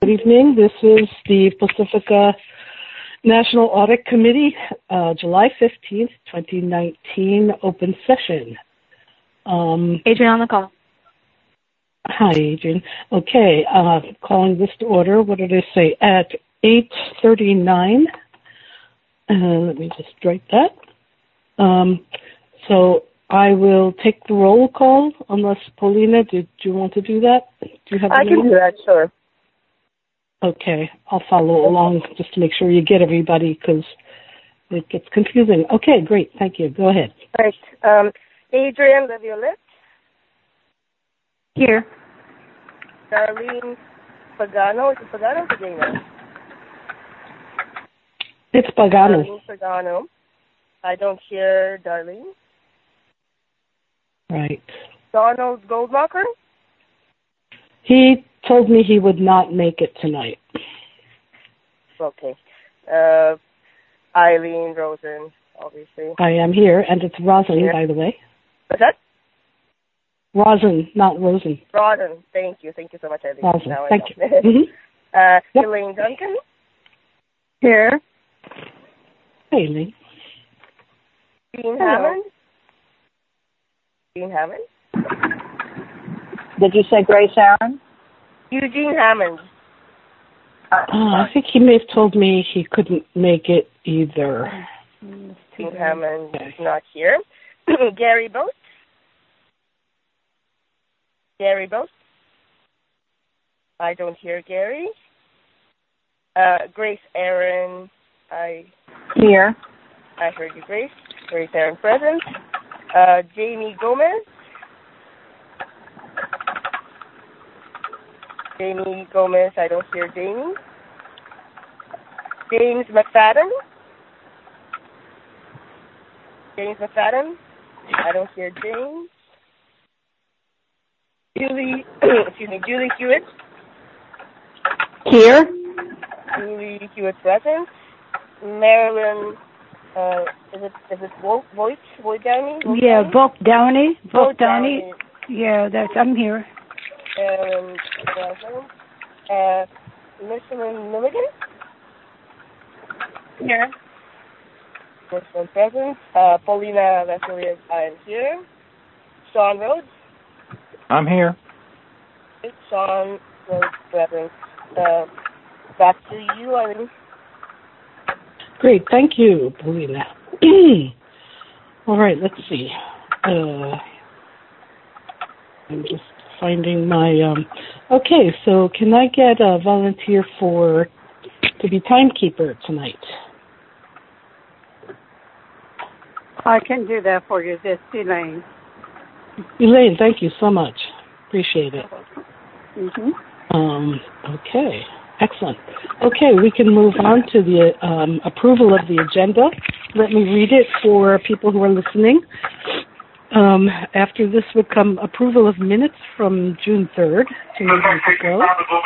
Good evening. This is the Pacifica National Audit Committee, July 15th, 2019, open session. Adrienne on the call. Hi, Adrienne. Okay, calling this to order. What did I say? At 8:39. Let me just write that. So I will take the roll call, unless, Paulina, did you want to do that? Do you have? I can do that, sure. Okay, I'll follow along just to make sure you get everybody, because it gets confusing. Okay, great. Thank you. Go ahead. All right. Adrienne Laviolette. Here. Darlene Pagano. Is it Pagano or Pagano? It's Pagano. Darlene Pagano. I don't hear Darlene. Right. Donald Goldmacher. He told me he would not make it tonight. Okay. Eileen Rosen, obviously. I am here, and it's Rosen, by the way. What's that? Rosen, not Rosen. Rosen. Thank you. Thank you so much, Eileen. Rosen. Thank you. Mm-hmm. Elaine Duncan. Here. Hey, Elaine. Dean Hammond. Dean Hammond. Did you say Grace Aaron? Eugene Hammond. I think he may have told me he couldn't make it either. Eugene Hammond is not here. Gary Boat. Gary Boat. I don't hear Gary. Grace Aaron. Here. I heard you, Grace. Grace Aaron present. Jamie Gomez. Jamie Gomez, I don't hear Jamie. James McFadden. James McFadden. I don't hear James. Julie Hewitt. Here. Julie Hewitt present. Marilyn, is it Voigt Downey? Yeah, Vogt Downey. Vogt Downey. Yeah, I'm here. Michelin Milligan? Here. Michelin present. Paulina Vasiliou, I am here. Sean Rhodes? I'm here. Sean Rhodes present. Back to you, Eileen. Great, thank you, Paulina. All right, let's see. I'm just finding my... Okay, so can I get a volunteer to be timekeeper tonight? I can do that for you. This is Elaine. Elaine, thank you so much. Appreciate it. Mm-hmm. Okay, excellent. Okay, we can move on to the approval of the agenda. Let me read it for people who are listening. After this would come approval of minutes from June 3rd. 2 meetings ago.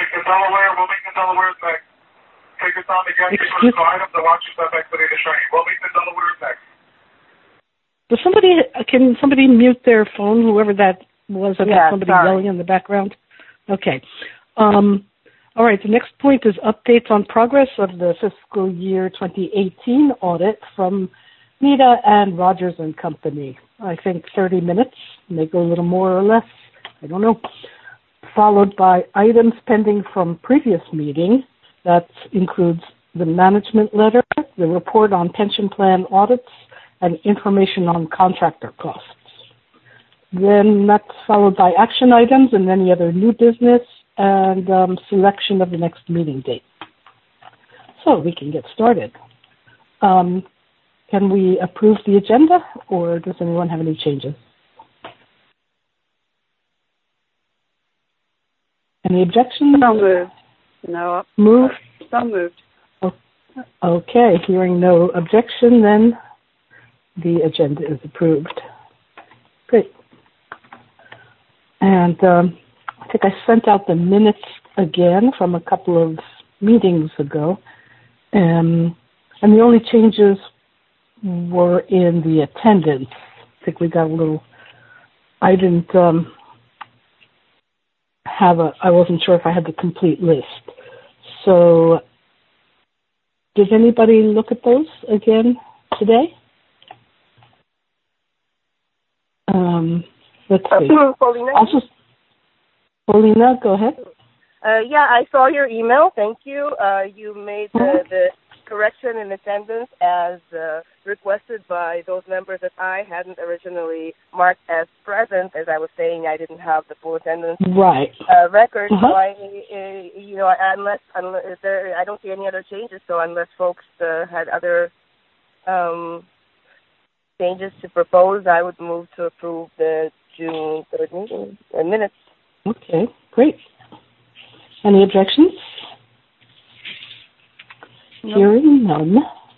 Can somebody mute their phone, whoever that was? I've got somebody yelling in the background. Okay. All right, the next point is updates on progress of the fiscal year 2018 audit from Nita and Rogers and Company. I think 30 minutes, may go a little more or less, I don't know. Followed by items pending from previous meeting. That includes the management letter, the report on pension plan audits, and information on contractor costs. Then that's followed by action items and any other new business and selection of the next meeting date. So we can get started. Can we approve the agenda, or does anyone have any changes? Any objections? So moved. No. Moved? So moved. Okay, hearing no objection, then the agenda is approved. Great. And I think I sent out the minutes again from a couple of meetings ago. And the only changes were in the attendance. I think we got a little, I wasn't sure if I had the complete list. So, did anybody look at those again today? Let's see. Paulina? Paulina, go ahead. Yeah, I saw your email. Thank you. You made the correction in attendance as requested by those members that I hadn't originally marked as present. As I was saying, I didn't have the full attendance record. So unless there, I don't see any other changes. So unless folks had other changes to propose, I would move to approve the June 3rd meeting minutes. Okay, great. Any objections? No. Hearing none.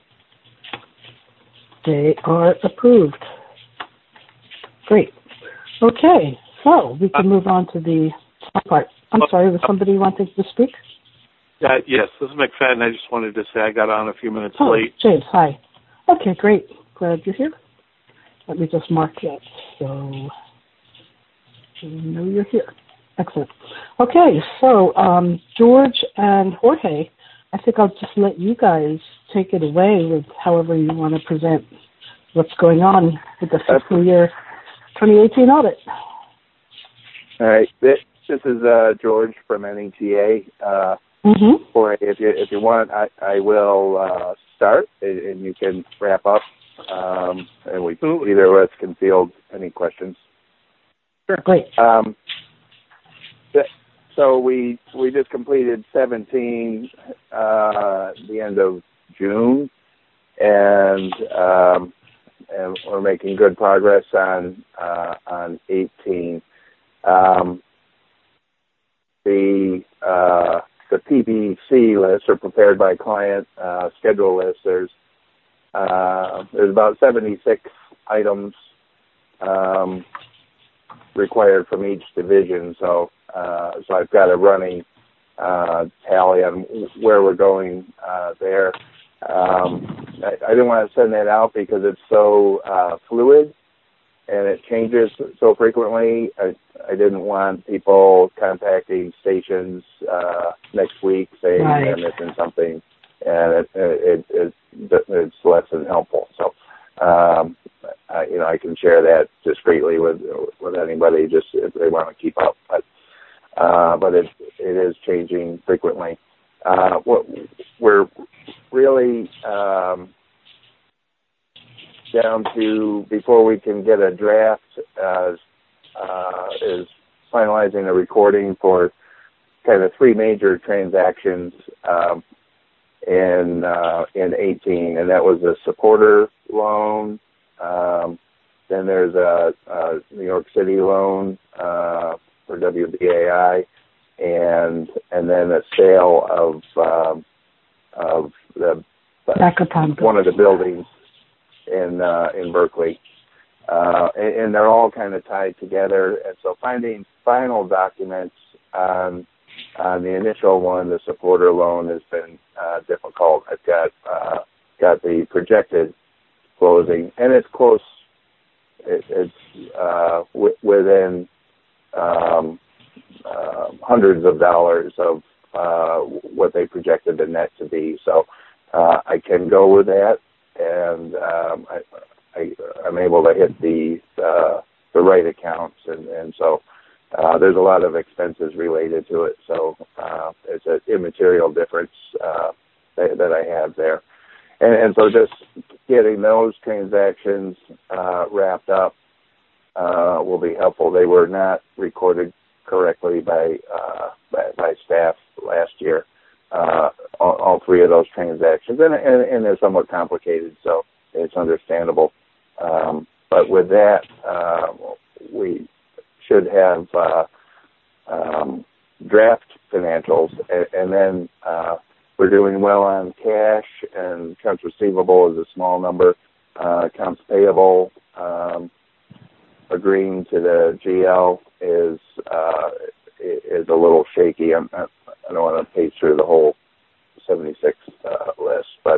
They are approved. Great. Okay, so we can move on to the top part. I'm sorry, was somebody wanting to speak? Yes, this is McFadden. I just wanted to say I got on a few minutes late. James, hi. Okay, great. Glad you're here. Let me just mark that so you know you're here. Excellent. Okay, so George and Jorge, I think I'll just let you guys take it away with however you want to present what's going on with the fiscal year 2018 audit. All right. This is George from NETA. Jorge, if you want, I will start, and you can wrap up, and either of us can field any questions. Sure. Great. So we just completed 17 the end of June, and we're making good progress on 18. The PBC list, or prepared by client schedule list, there's about 76 items required from each division. So I've got a running tally on where we're going there. I didn't want to send that out because it's so fluid and it changes so frequently. I didn't want people contacting stations next week saying they're missing something, and it's less than helpful. So I can share that discreetly with anybody just if they want to keep up. But it is changing frequently. We're really down to, before we can get a draft, is finalizing a recording for kind of three major transactions in 18, and that was a supporter loan. Then there's a New York City loan for WBAI, and then a sale of one of the buildings in Berkeley, and they're all kind of tied together. And so finding final documents on the initial one, the supporter loan, has been difficult. I've got the projected closing, and it's close. It's within hundreds of dollars of what they projected the net to be. So I can go with that, and I'm able to hit the right accounts, and so there's a lot of expenses related to it. So it's an immaterial difference that I have there. And so just getting those transactions wrapped up will be helpful. They were not recorded correctly by staff last year, all three of those transactions, and they're somewhat complicated, so it's understandable. But with that, we should have draft financials, and then we're doing well on cash, and accounts receivable is a small number. Accounts payable, agreeing to the GL is a little shaky. I don't want to page through the whole 76 list, but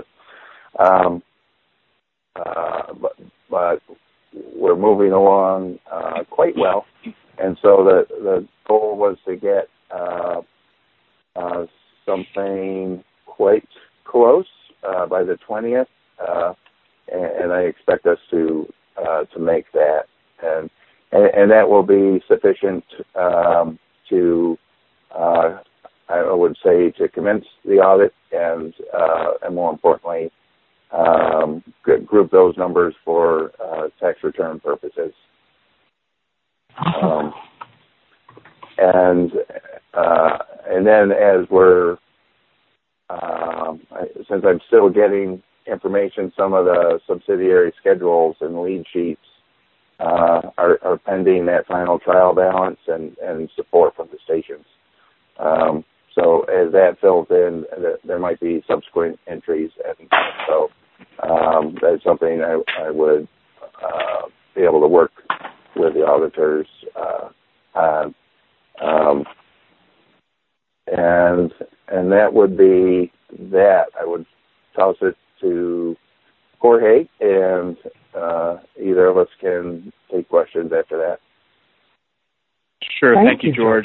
we're moving along quite well. And so the goal was to get something quite close by the 20th, and I expect us to make that, and that will be sufficient to, I would say, to commence the audit and more importantly, group those numbers for tax return purposes. And then as we're, since I'm still getting information, some of the subsidiary schedules and lead sheets are pending that final trial balance and support from the stations. So as that fills in, there might be subsequent entries, and so that's something I would be able to work with the auditors on. And that would be that. I would toss it to Jorge, and either of us can take questions after that. Sure. Thank you, George.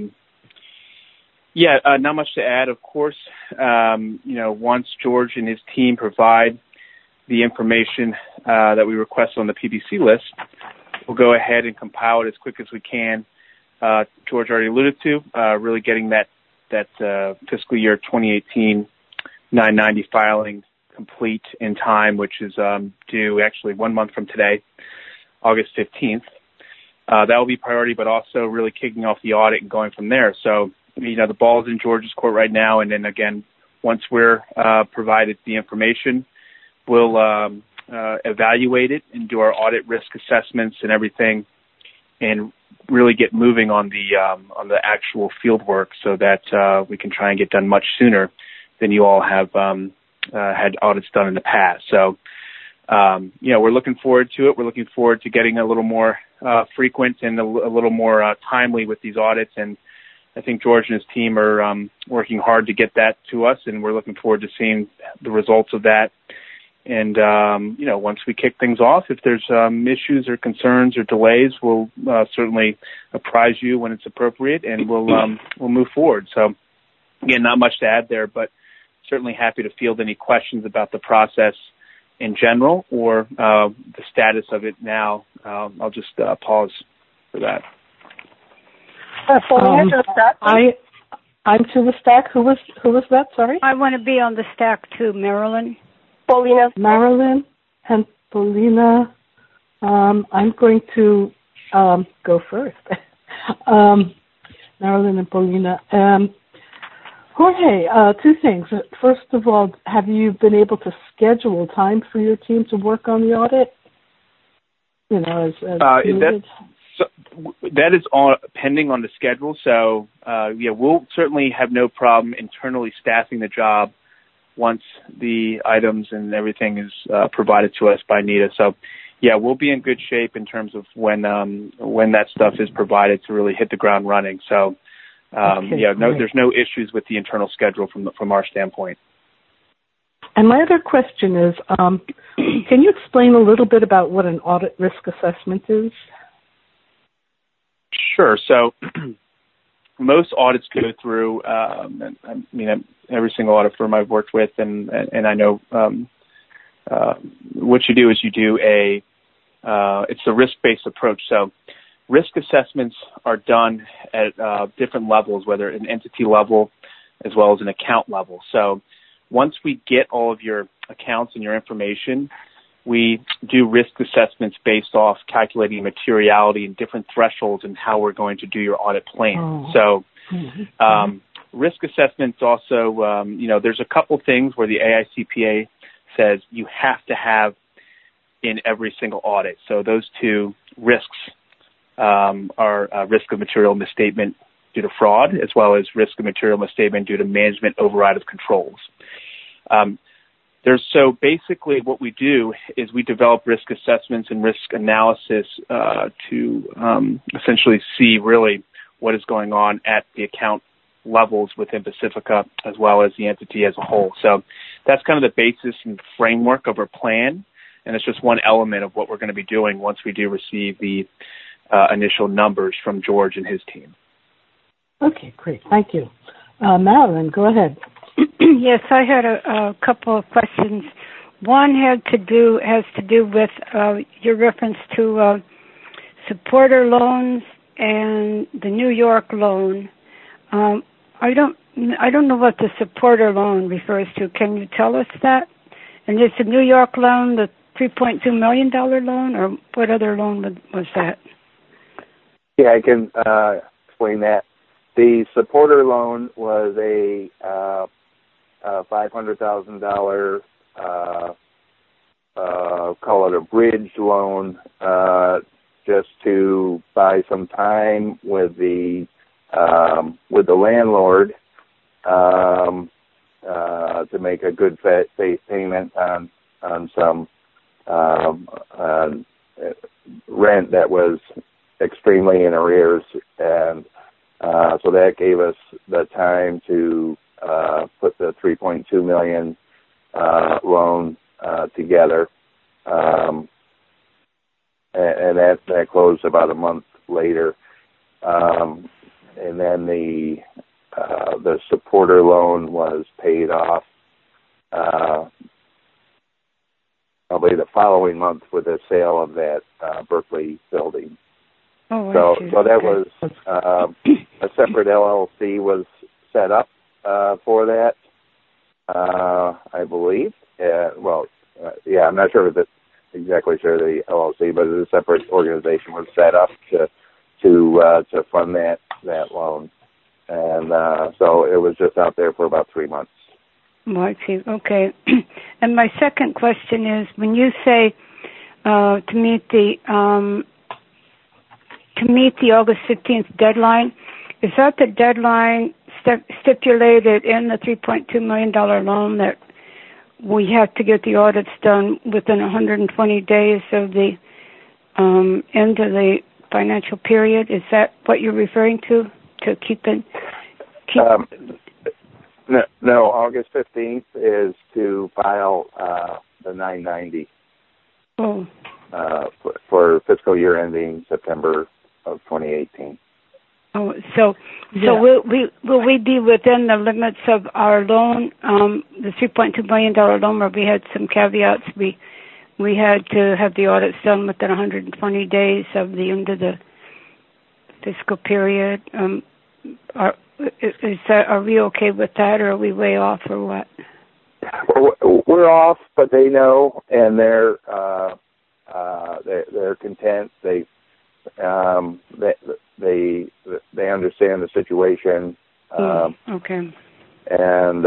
Not much to add, of course. Once George and his team provide the information that we request on the PBC list, we'll go ahead and compile it as quick as we can. George already alluded to really getting that fiscal year 2018 990 filing complete in time, which is due actually 1 month from today, August 15th. That will be priority, but also really kicking off the audit and going from there. So, the ball is in George's court right now, and then again, once we're provided the information, we'll evaluate it and do our audit risk assessments and everything, and really get moving on the actual field work so that we can try and get done much sooner than you all have had audits done in the past. So, we're looking forward to it. We're looking forward to getting a little more frequent and a little more timely with these audits. And I think George and his team are working hard to get that to us, and we're looking forward to seeing the results of that. And, once we kick things off, if there's issues or concerns or delays, we'll certainly apprise you when it's appropriate, and we'll move forward. So, again, not much to add there, but certainly happy to field any questions about the process in general or the status of it now. I'll just pause for that. I'm to the stack. Who was that? Sorry. I want to be on the stack too, Marilyn. Marilyn and Paulina. I'm going to go first. Marilyn and Paulina. Jorge, two things. First of all, have you been able to schedule time for your team to work on the audit? As needed? That is all pending on the schedule. So, we'll certainly have no problem internally staffing the job once the items and everything is provided to us by NITA. So, we'll be in good shape in terms of when that stuff is provided to really hit the ground running. So, there's no issues with the internal schedule from our standpoint. And my other question is, can you explain a little bit about what an audit risk assessment is? Sure. So most audits go through, every single audit firm I've worked with, and I know what you do is you do it's a risk-based approach. So risk assessments are done at different levels, whether an entity level as well as an account level. So once we get all of your accounts and your information, we do risk assessments based off calculating materiality and different thresholds and how we're going to do your audit plan. So risk assessments also, there's a couple things where the AICPA says you have to have in every single audit. So those two risks are risk of material misstatement due to fraud, as well as risk of material misstatement due to management override of controls. So basically what we do is we develop risk assessments and risk analysis to essentially see really what is going on at the account levels within Pacifica as well as the entity as a whole. So that's kind of the basis and framework of our plan, and it's just one element of what we're going to be doing once we do receive the initial numbers from George and his team. Okay, great. Thank you. Marilyn, go ahead. Yes, I had a couple of questions. One has to do with your reference to supporter loans and the New York loan. I don't know what the supporter loan refers to. Can you tell us that? And is the New York loan the $3.2 million loan, or what other loan was that? Yeah, I can explain that. The supporter loan was a $500,000, call it a bridge loan, just to buy some time with the landlord to make a good faith payment on some rent that was extremely in arrears, and so that gave us the time to put the $3.2 million loan together, and that closed about a month later. And then the supporter loan was paid off probably the following month with the sale of that Berkeley building. Oh, so that was a separate LLC was set up for that, I believe. I'm not sure the LLC, but a separate organization was set up to fund that loan, and so it was just out there for about 3 months. Oh, I see. Okay. And my second question is, when you say to meet the August 15th deadline, is that the deadline stipulated in the $3.2 million loan that we have to get the audits done within 120 days of the end of the financial period? Is that what you're referring to keep it? No, August 15th is to file the 990 for fiscal year ending September of 2018. Oh, so will we be within the limits of our loan, the $3.2 million loan, where we had some caveats? We had to have the audits done within 120 days of the end of the fiscal period. Are we okay with that, or are we way off, or what? We're off, but they know, and they're content. They understand the situation. Okay. And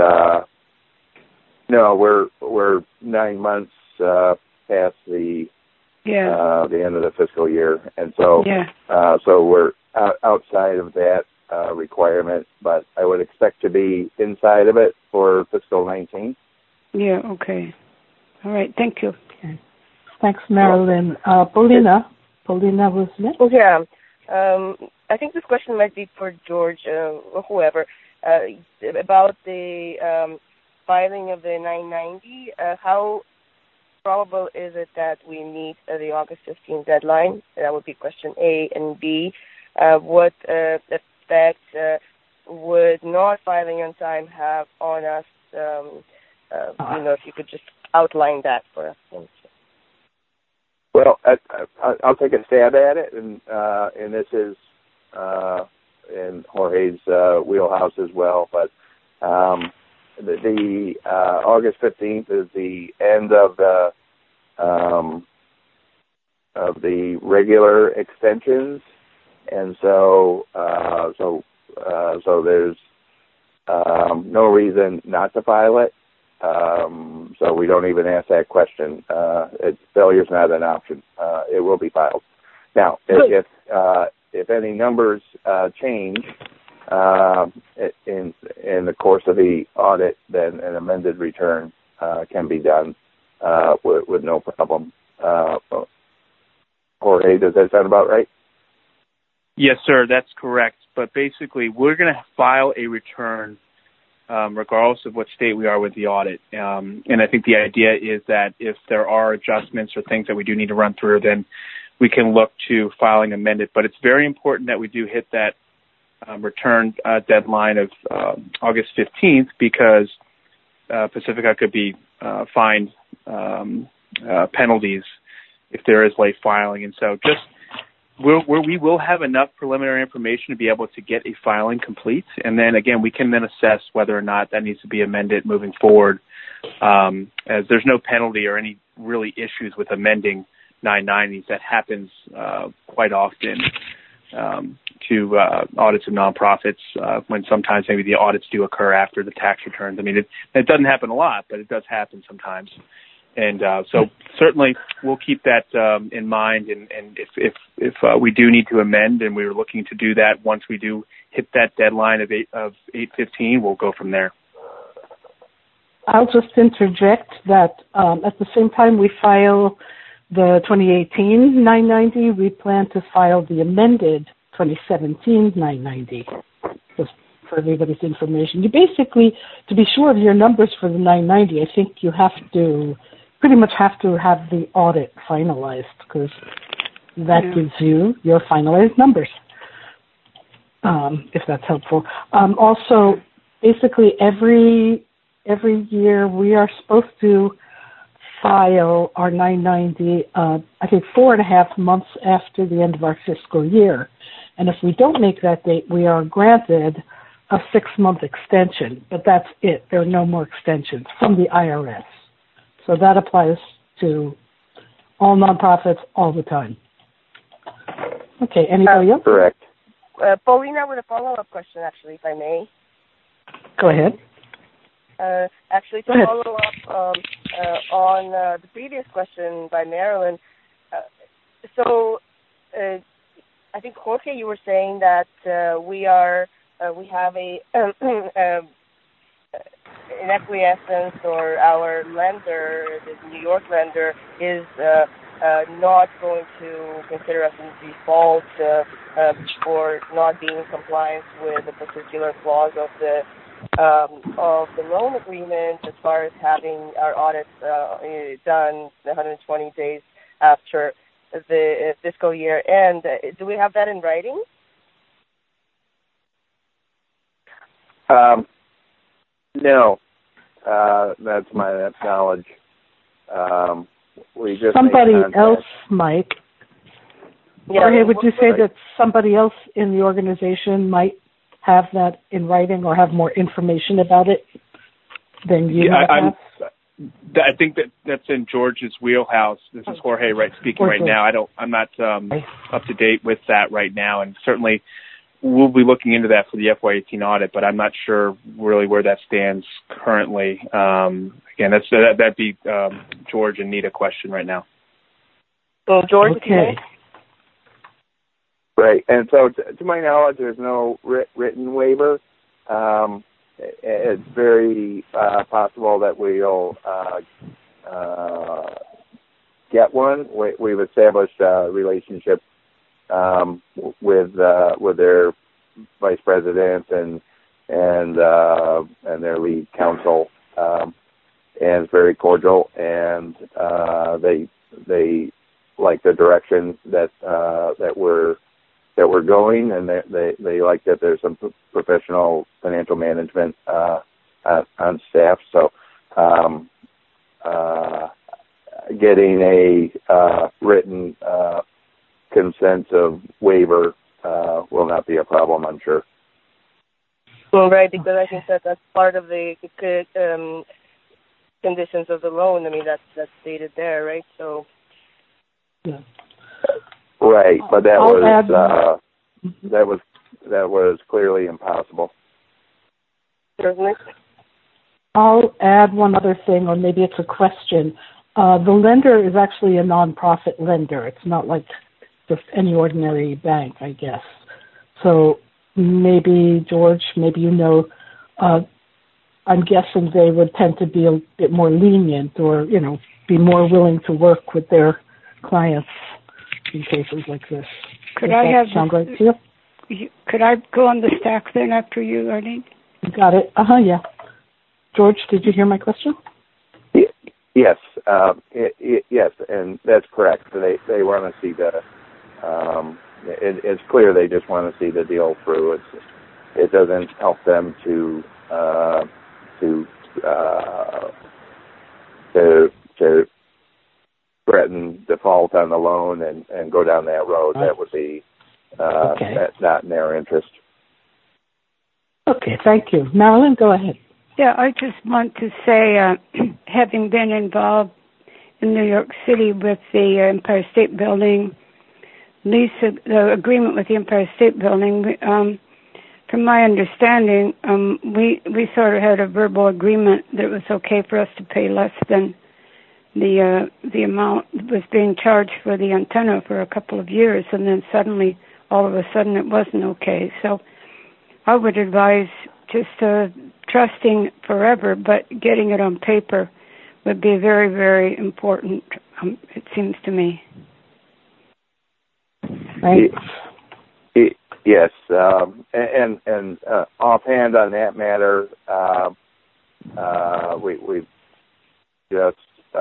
we're 9 months past the end of the fiscal year, and so so we're outside of that requirement, but I would expect to be inside of it for fiscal 19. Yeah. Okay. All right. Thank you. Okay. Thanks, Marilyn. Paulina was next. Oh, yeah. I think this question might be for George or whoever about the filing of the 990. How probable is it that we meet the August 15th deadline? That would be question A. And B, what effect would not filing on time have on us? If you could just outline that for us. Well, I'll take a stab at it, and this is in Jorge's wheelhouse as well. But the August 15th is the end of the regular extensions, and so there's no reason not to file it. So we don't even ask that question. Failure's not an option. It will be filed. Now, if any numbers change in the course of the audit, then an amended return can be done with no problem. Jorge, does that sound about right? Yes, sir, that's correct. But basically, we're going to file a return regardless of what state we are with the audit. And I think the idea is that if there are adjustments or things that we do need to run through, then we can look to filing amended. But it's very important that we do hit that return deadline of August 15th because Pacifica could be fined penalties if there is late filing. And so just we will have enough preliminary information to be able to get a filing complete. And then, again, we can then assess whether or not that needs to be amended moving forward, as there's no penalty or any really issues with amending 990s. That happens quite often to audits of nonprofits when sometimes maybe the audits do occur after the tax returns. I mean, it doesn't happen a lot, but it does happen sometimes. And so certainly we'll keep that in mind. And if we do need to amend, and we were looking to do that once we do hit that deadline of 8/15, we'll go from there. I'll just interject that at the same time we file the 2018 990, we plan to file the amended 2017 990, just for everybody's information. You basically, to be sure of your numbers for the 990, I think you pretty much have to have the audit finalized, because that gives you your finalized numbers, if that's helpful. Also, basically every year we are supposed to file our 990, I think 4.5 months after the end of our fiscal year. And if we don't make that date, we are granted a 6-month extension, but that's it. There are no more extensions from the IRS. So that applies to all nonprofits all the time. Okay, anybody else? Correct. Paulina, with a follow-up question, actually, if I may. Go ahead. Actually, to follow up on the previous question by Marilyn, I think, Jorge, you were saying that we have an acquiescence, or our lender, the New York lender, is not going to consider us in default for not being in compliance with a particular clause of the loan agreement, as far as having our audits done 120 days after the fiscal year end. Do we have that in writing? No, that's my knowledge. We just somebody else, Mike. Yeah, Jorge, would you say that somebody else in the organization might have that in writing or have more information about it than you have? I think that's in George's wheelhouse. This is Jorge speaking right now. I'm not up to date with that right now, and certainly we'll be looking into that for the FY18 audit, but I'm not sure really where that stands currently. Again, that'd be George and Nita question right now. So George, okay. Right, and so to my knowledge, there's no written waiver. It's very possible that we'll get one. We've established a relationship with their vice president and their lead counsel, and it's very cordial, and they like the direction that we're going, and they like that there's some professional financial management on staff. So getting a written consent of waiver will not be a problem, I'm sure. Well, right, because I think that's part of the conditions of the loan. I mean, that's stated there, right? So. Yeah. Right, but that was clearly impossible. Certainly. I'll add one other thing, or maybe it's a question. The lender is actually a nonprofit lender. It's not like just any ordinary bank, I guess. So maybe, George, I'm guessing they would tend to be a bit more lenient, or, be more willing to work with their clients in cases like this. Could I sound right to you? Could I go on the stack then after you, Arlene? You got it. Yeah. George, did you hear my question? Yes. Yes, and that's correct. They want to see it's clear they just want to see the deal through. It doesn't help them to threaten default on the loan and go down that road. That would be not in their interest. Okay, thank you. Marilyn, go ahead. Yeah, I just want to say, having been involved in New York City with the Empire State Building lease, the agreement with the Empire State Building, from my understanding, we sort of had a verbal agreement that it was okay for us to pay less than the amount that was being charged for the antenna for a couple of years, and then suddenly, all of a sudden, it wasn't okay. So I would advise just trusting forever, but getting it on paper would be very, very important, it seems to me. Right. Yes, and offhand on that matter, we've just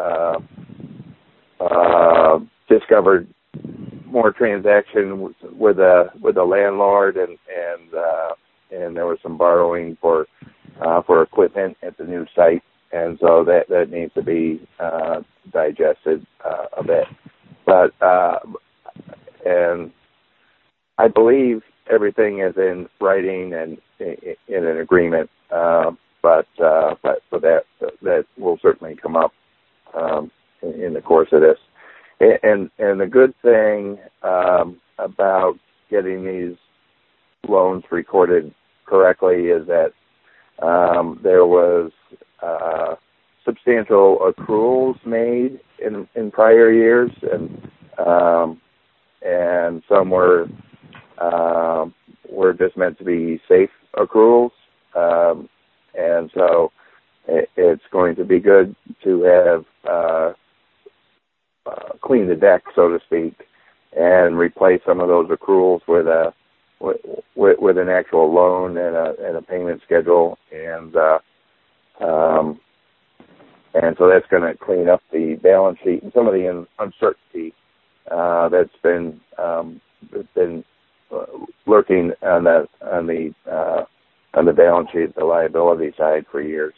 discovered more transaction with the landlord, and there was some borrowing for equipment at the new site, and so that needs to be digested a bit. But and I believe everything is in writing and in an agreement, but that will certainly come up in the course of this. And the good thing about getting these loans recorded correctly is that there was substantial accruals made in prior years, and some were just meant to be safe accruals, and so it's going to be good to have clean the deck, so to speak, and replace some of those accruals with an actual loan and a payment schedule, and so that's going to clean up the balance sheet and some of the uncertainty that's been lurking on the balance sheet, the liability side, for years.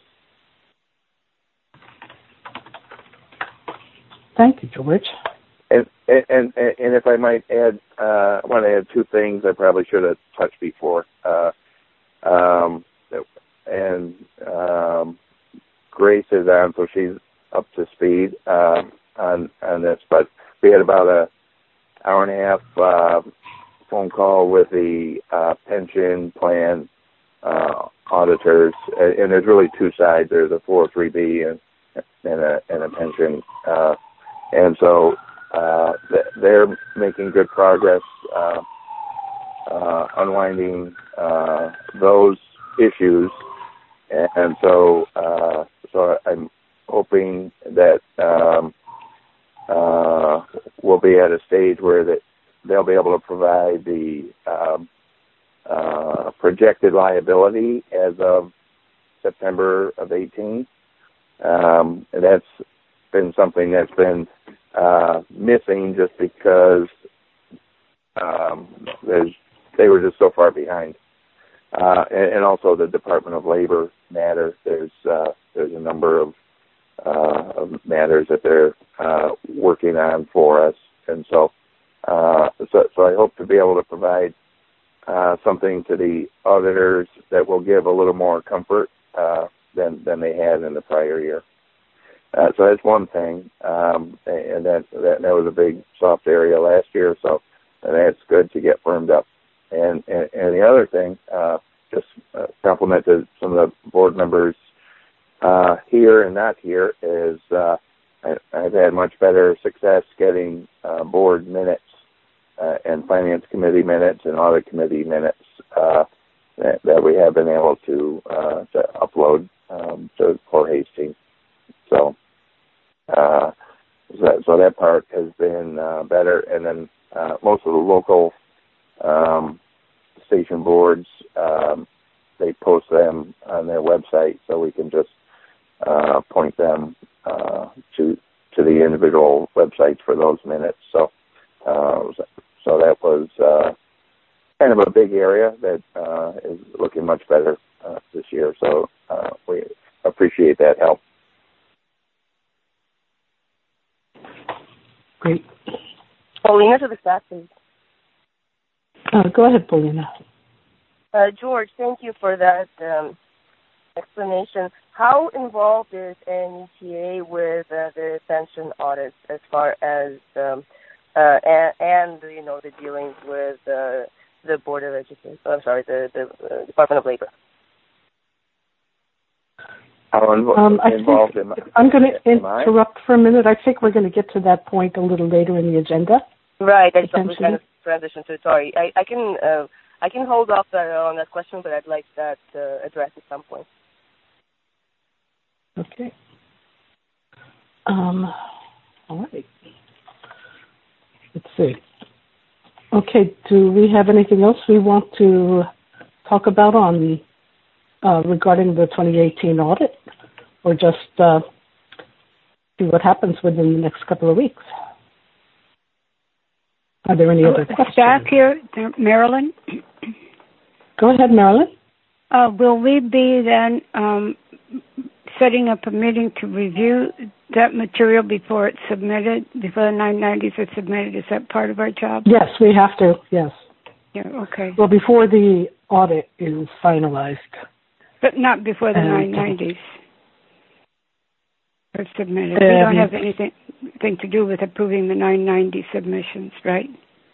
Thank you, George. And if I might add, I want to add two things I probably should have touched before. Grace is on, so she's up to speed on this. But we had about an hour and a half phone call with the pension plan auditors, and there's really two sides. There's a 403B and a pension, and so they're making good progress unwinding those issues, and so I'm hoping that we'll be at a stage where they'll be able to provide the projected liability as of September of 18. And that's been something that's been missing just because they were just so far behind. And also the Department of Labor matter. There's a number of matters that they're working on for us, and so I hope to be able to provide something to the auditors that will give a little more comfort than they had in the prior year. So that's one thing, and that was a big soft area last year, so that's good to get firmed up. And the other thing, just compliment to some of the board members here and not here, is I've had much better success getting board minutes and finance committee minutes and audit committee minutes that we have been able to upload to Core Hastings. So that part has been better, and then most of the local station boards, they post them on their website, so we can just point them to the individual websites for those minutes. So that was big area that is looking much better this year. So we appreciate that help. Great. Paulina to the staff, please. Go ahead, Paulina. George, thank you for that explanation. How involved is NETA with the pension audits as far as and the dealings with the Board of Education? The Department of Labor. I'm going to interrupt for a minute. I think we're going to get to that point a little later in the agenda. Right. I just want to kind of transition to it. Sorry. I can hold off on that question, but I'd like that addressed at some point. Okay. All right. Let's see. Okay. Do we have anything else we want to talk about on regarding the 2018 audit, or just see what happens within the next couple of weeks? Are there any other questions? Staff here, Marilyn. Go ahead, Marilyn. Will we be then setting up a meeting to review that material before it's submitted, before the 990s are submitted? Is that part of our job? Yes, we have to, yes. Yeah, okay. Well, before the audit is finalized. But not before the 990s are submitted. We don't have anything to do with approving the 990 submissions, right?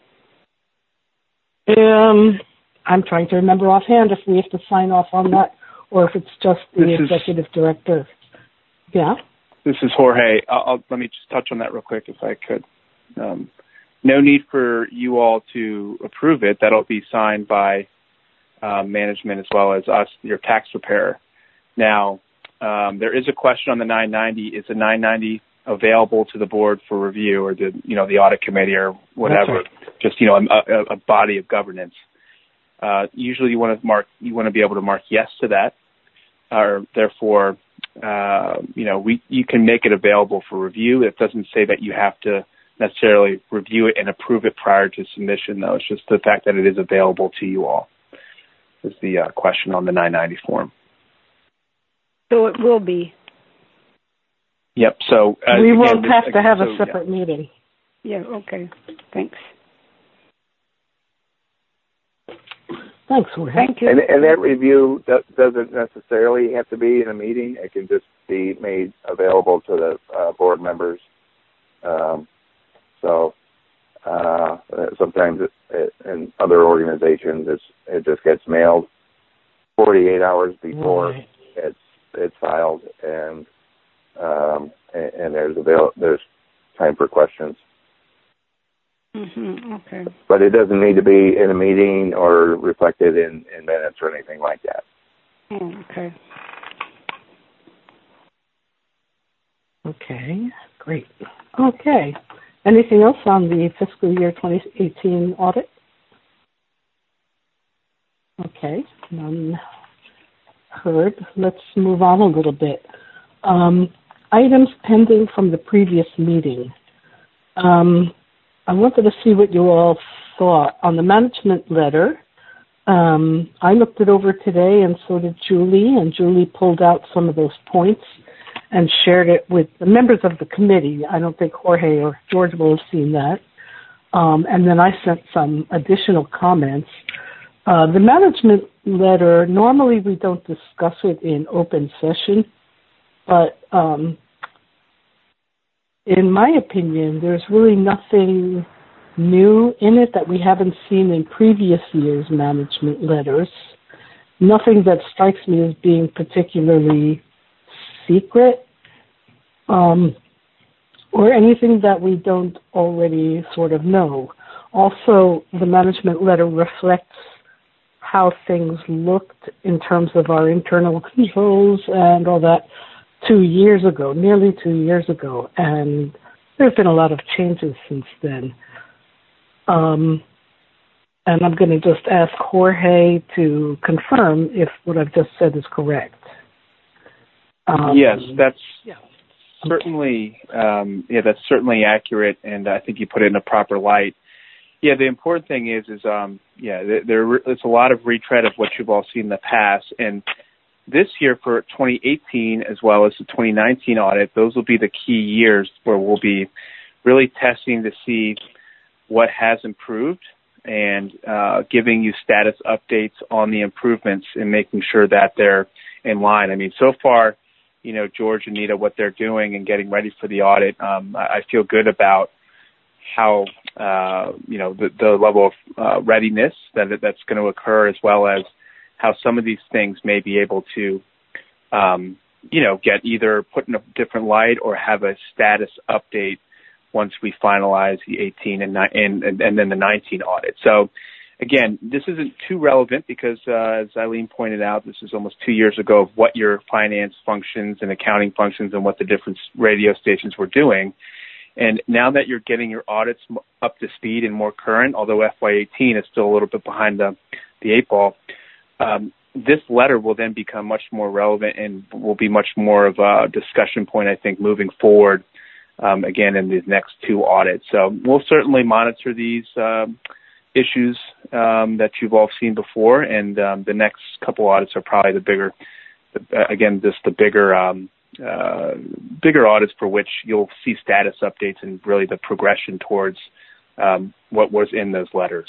I'm trying to remember offhand if we have to sign off on that or if it's just the executive director. Yeah? This is Jorge. Let me just touch on that real quick if I could. No need for you all to approve it. That'll be signed by management as well as us, your tax preparer. Now, there is a question on the 990. Is the 990 available to the board for review, or the audit committee or whatever? Right. Just a body of governance. Usually, you want to be able to mark yes to that, or therefore, you can make it available for review. It doesn't say that you have to necessarily review it and approve it prior to submission, though. It's just the fact that it is available to you all. Is the question on the 990 form. So it will be. Yep. So we won't have to have a separate meeting. Yeah. Okay. Thanks. Thanks, Jorge. Thank you. And that review doesn't necessarily have to be in a meeting. It can just be made available to the board members. Sometimes in other organizations, it just gets mailed 48 hours before it's filed, and there's time for questions. Mm-hmm. Okay. But it doesn't need to be in a meeting or reflected in minutes or anything like that. Okay. Okay, great. Okay. Anything else on the fiscal year 2018 audit? Okay, none heard. Let's move on a little bit. Items pending from the previous meeting. I wanted to see what you all thought on the management letter. I looked it over today, and so did Julie, and Julie pulled out some of those points and shared it with the members of the committee. I don't think Jorge or George will have seen that. And then I sent some additional comments. The management letter, normally we don't discuss it in open session, but in my opinion, there's really nothing new in it that we haven't seen in previous years' management letters. Nothing that strikes me as being particularly secret, or anything that we don't already sort of know. Also, the management letter reflects how things looked in terms of our internal controls and all that nearly 2 years ago, and there's been a lot of changes since then. And I'm going to just ask Jorge to confirm if what I've just said is correct. Yes, that's certainly accurate, and I think you put it in a proper light. Yeah, the important thing is it's a lot of retread of what you've all seen in the past. And this year for 2018 as well as the 2019 audit, those will be the key years where we'll be really testing to see what has improved and giving you status updates on the improvements and making sure that they're in line. I mean, so far, George and Nita, what they're doing and getting ready for the audit, I feel good about how, the level of readiness that's going to occur, as well as how some of these things may be able to, get either put in a different light or have a status update once we finalize the 18 and then the 19 audit. So, again, this isn't too relevant because, as Eileen pointed out, this is almost 2 years ago of what your finance functions and accounting functions and what the different radio stations were doing. And now that you're getting your audits up to speed and more current, although FY18 is still a little bit behind the 8-ball, this letter will then become much more relevant and will be much more of a discussion point, I think, moving forward, again, in these next 2 audits. So we'll certainly monitor these issues that you've all seen before, and the next couple audits are probably the bigger audits for which you'll see status updates and really the progression towards what was in those letters.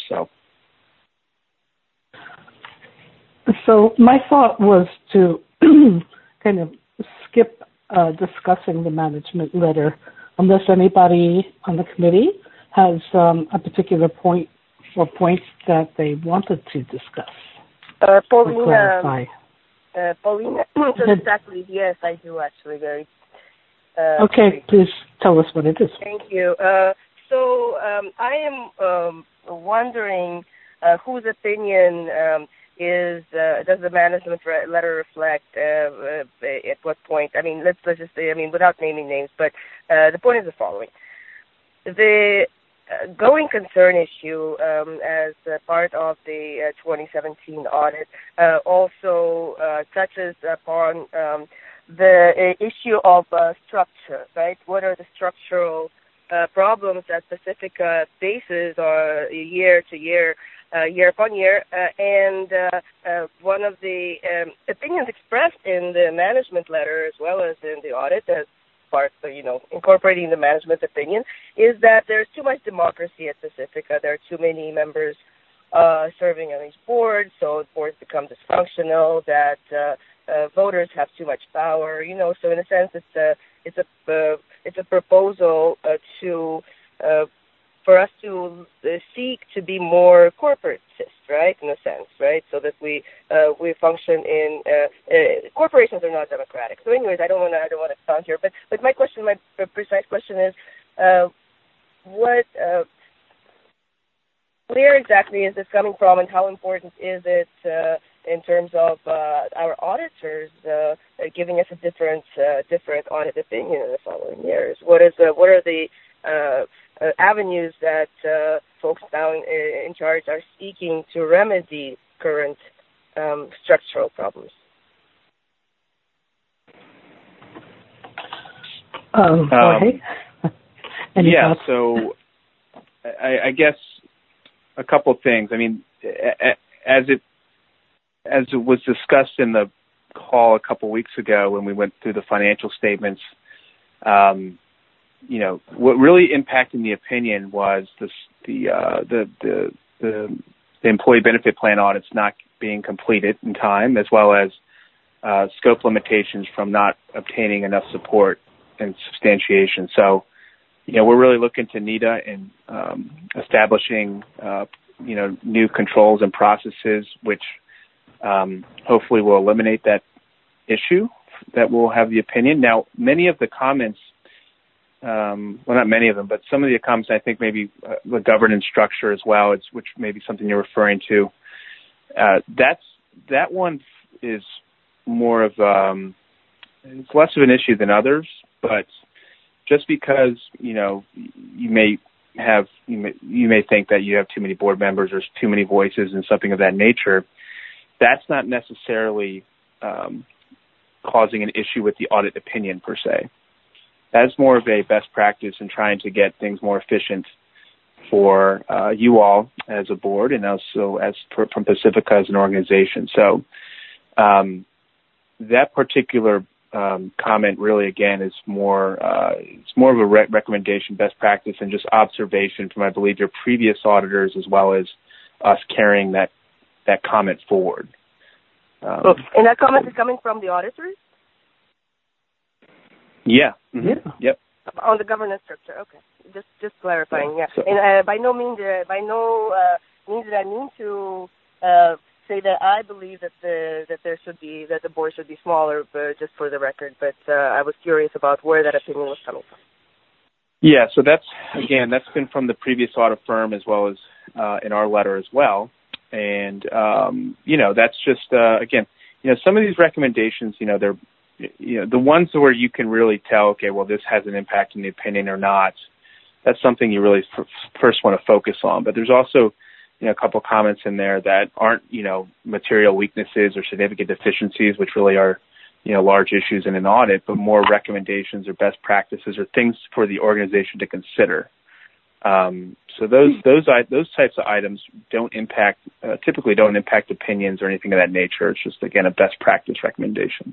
So my thought was to kind of skip discussing the management letter unless anybody on the committee has a particular point or points that they wanted to discuss. Paulina, exactly. Yes, I do actually. Very. Okay, please tell us what it is. Thank you. So I am wondering whose opinion does the management letter reflect? At what point? I mean, let's just say, without naming names, but the point is the following: the going concern issue, as part of the 2017 audit, also touches upon the issue of structure, right? What are the structural problems that Pacifica faces year to year, year upon year? And one of the opinions expressed in the management letter as well as in the audit, as part of, incorporating the management opinion, is that there's too much democracy at Pacifica. There are too many members serving on each board, so boards become dysfunctional, that voters have too much power, so in a sense it's a proposal for us to seek to be more corporatist, right, in a sense, right, so that we function in corporations are not democratic. So, anyways, I don't want to sound here, but my precise question is, where exactly is this coming from, and how important is it in terms of our auditors giving us a different audit opinion in the following years? What are the avenues that folks down in charge are seeking to remedy current structural problems? Okay. Yeah, so I guess a couple of things. I mean, as it was discussed in the call a couple of weeks ago when we went through the financial statements, what really impacted the opinion was the employee benefit plan audits not being completed in time, as well as scope limitations from not obtaining enough support and substantiation. So, we're really looking to NETA in establishing, new controls and processes, which hopefully will eliminate that issue that will have the opinion. Now, many of the comments, not many of them, but some of the comments, I think maybe the governance structure as well, which may be something you're referring to. That one is more of, it's less of an issue than others, but just because, you may think that you have too many board members or too many voices and something of that nature, that's not necessarily causing an issue with the audit opinion per se. That's more of a best practice in trying to get things more efficient for you all as a board and also from Pacifica as an organization. So that particular comment really, again, is it's more of a recommendation, best practice, and just observation from, I believe, your previous auditors as well as us carrying that comment forward. And that comment is coming from the auditors? Yeah. Mm-hmm. Yeah. Yep. On the governance structure, okay. Just clarifying, yeah. So, and by no means did I mean to say that I believe that the board should be smaller, but just for the record. But I was curious about where that opinion was coming from. Yeah, so that's been from the previous audit firm as well as in our letter as well. And, that's just, some of these recommendations, they're, the ones where you can really tell, okay, well, this has an impact on the opinion or not, that's something you really first want to focus on. But there's also, a couple comments in there that aren't, material weaknesses or significant deficiencies, which really are, large issues in an audit, but more recommendations or best practices or things for the organization to consider. So those types of items typically don't impact opinions or anything of that nature. It's just, again, a best practice recommendation.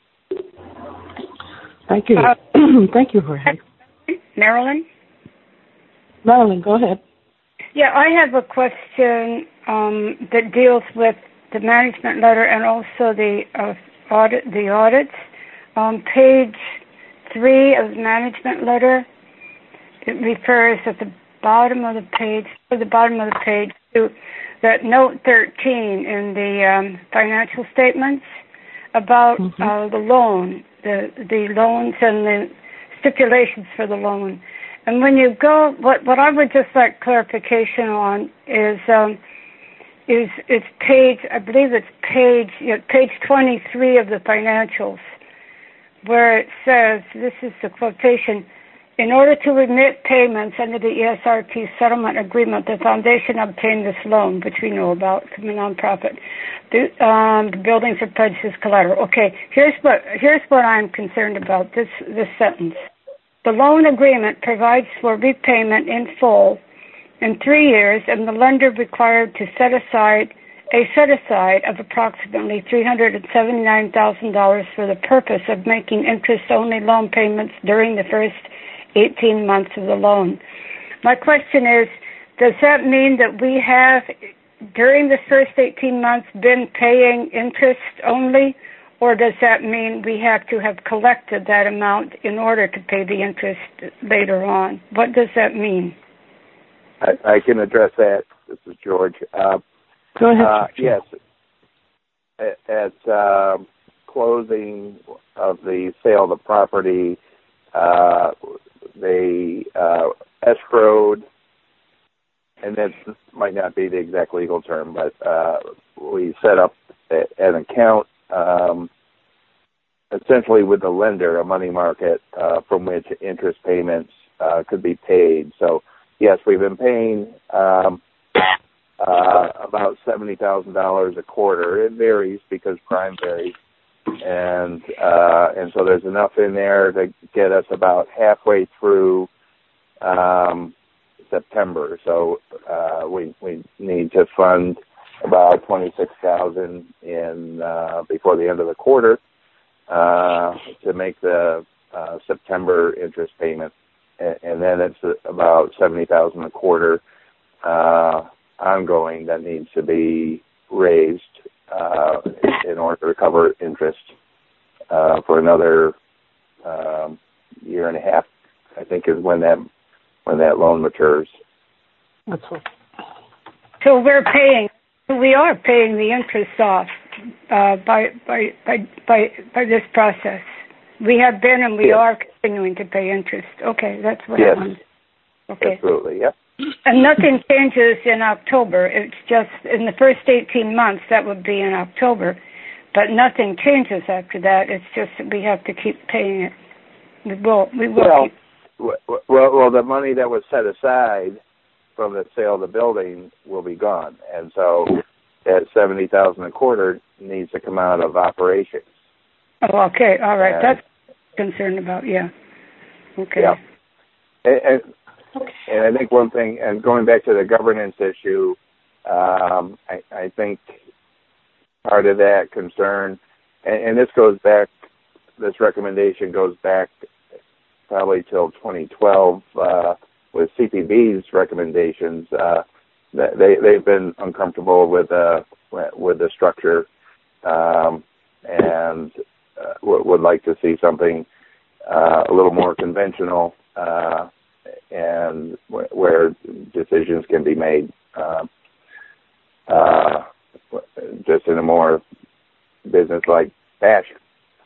Thank you. Thank you, Jorge. Marilyn, go ahead. Yeah, I have a question that deals with the management letter and also the audits. On page 3 of the management letter, it refers at the bottom of the page to that note 13 in the financial statements about the loan, the loans and the stipulations for the loan. And when you go, what I would just like clarification on is it's page, I believe it's page 23 of the financials, where it says, this is the quotation, in order to remit payments under the ESRP settlement agreement, the foundation obtained this loan, which we know about from a nonprofit. The buildings are pledged as collateral. Okay, here's what I'm concerned about, this sentence. The loan agreement provides for repayment in full in 3 years, and the lender required to set aside of approximately $379,000 for the purpose of making interest-only loan payments during the first 18 months of the loan. My question is, does that mean that we have, during the first 18 months, been paying interest only, or does that mean we have to have collected that amount in order to pay the interest later on? What does that mean? I can address that. This is George. Go ahead. Yes. At closing of the sale of the property, they escrowed, and that might not be the exact legal term, but we set up an account essentially with the lender, a money market, from which interest payments could be paid. So, yes, we've been paying about $70,000 a quarter. It varies because prime varies, and so there's enough in there to get us about halfway through September. So we need to fund about $26,000 in before the end of the quarter to make the September interest payment, and then it's about $70,000 a quarter ongoing that needs to be raised in order to cover interest for another year and a half, I think, is when that loan matures. That's right. So we are paying the interest off by this process. We have been and we are continuing to pay interest. Okay, that's what I wanted. Okay. Absolutely, yeah. And nothing changes in October. It's just in the first 18 months, that would be in October. But nothing changes after that. It's just that we have to keep paying it. We will keep. Well, the money that was set aside from the sale of the building will be gone. And so that $70,000 a quarter needs to come out of operations. Oh, okay. All right. That's what I'm concerned about, yeah. Okay. Yeah. And I think one thing, and going back to the governance issue, I think part of that concern, and this recommendation goes back probably till 2012 with CPB's recommendations. They've been uncomfortable with the structure and would like to see something a little more conventional and where decisions can be made just in a more business-like fashion.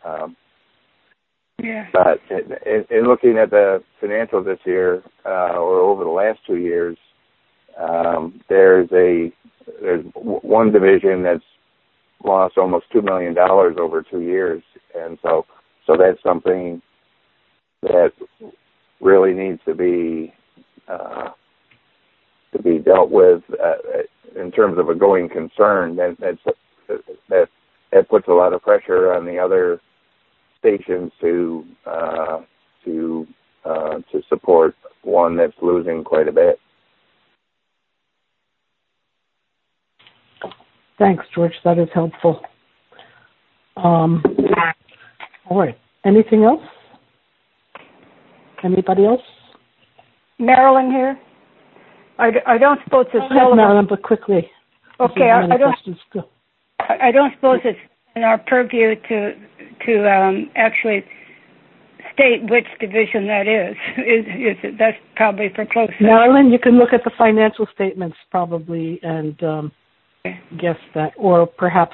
But in looking at the financials this year or over the last 2 years, there's one division that's lost almost $2 million over 2 years, and so that's something that really needs to be dealt with in terms of a going concern. That puts a lot of pressure on the other stations to support one that's losing quite a bit. Thanks, George. That is helpful. All right. Anything else? Anybody else? Marilyn here. I don't suppose it's Marilyn, but quickly. Okay, I don't suppose it's in our purview to actually state which division that is. Is it? That's probably for close. Marilyn, you can look at the financial statements probably and guess that, or perhaps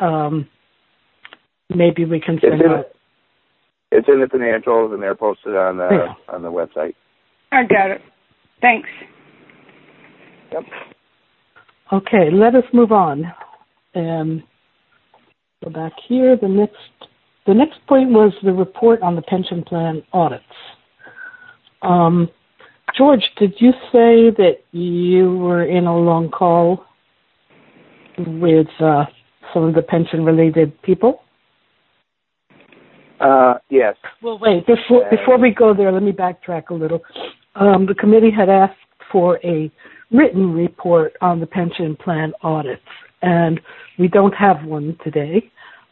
maybe we can send out. It's in the financials, and they're posted on the website. I got it. Thanks. Yep. Okay, let us move on. Go back here. The next point was the report on the pension plan audits. George, did you say that you were in a long call with some of the pension-related people? Yes. Well, wait. Before we go there, let me backtrack a little. The committee had asked for a written report on the pension plan audits, and we don't have one today.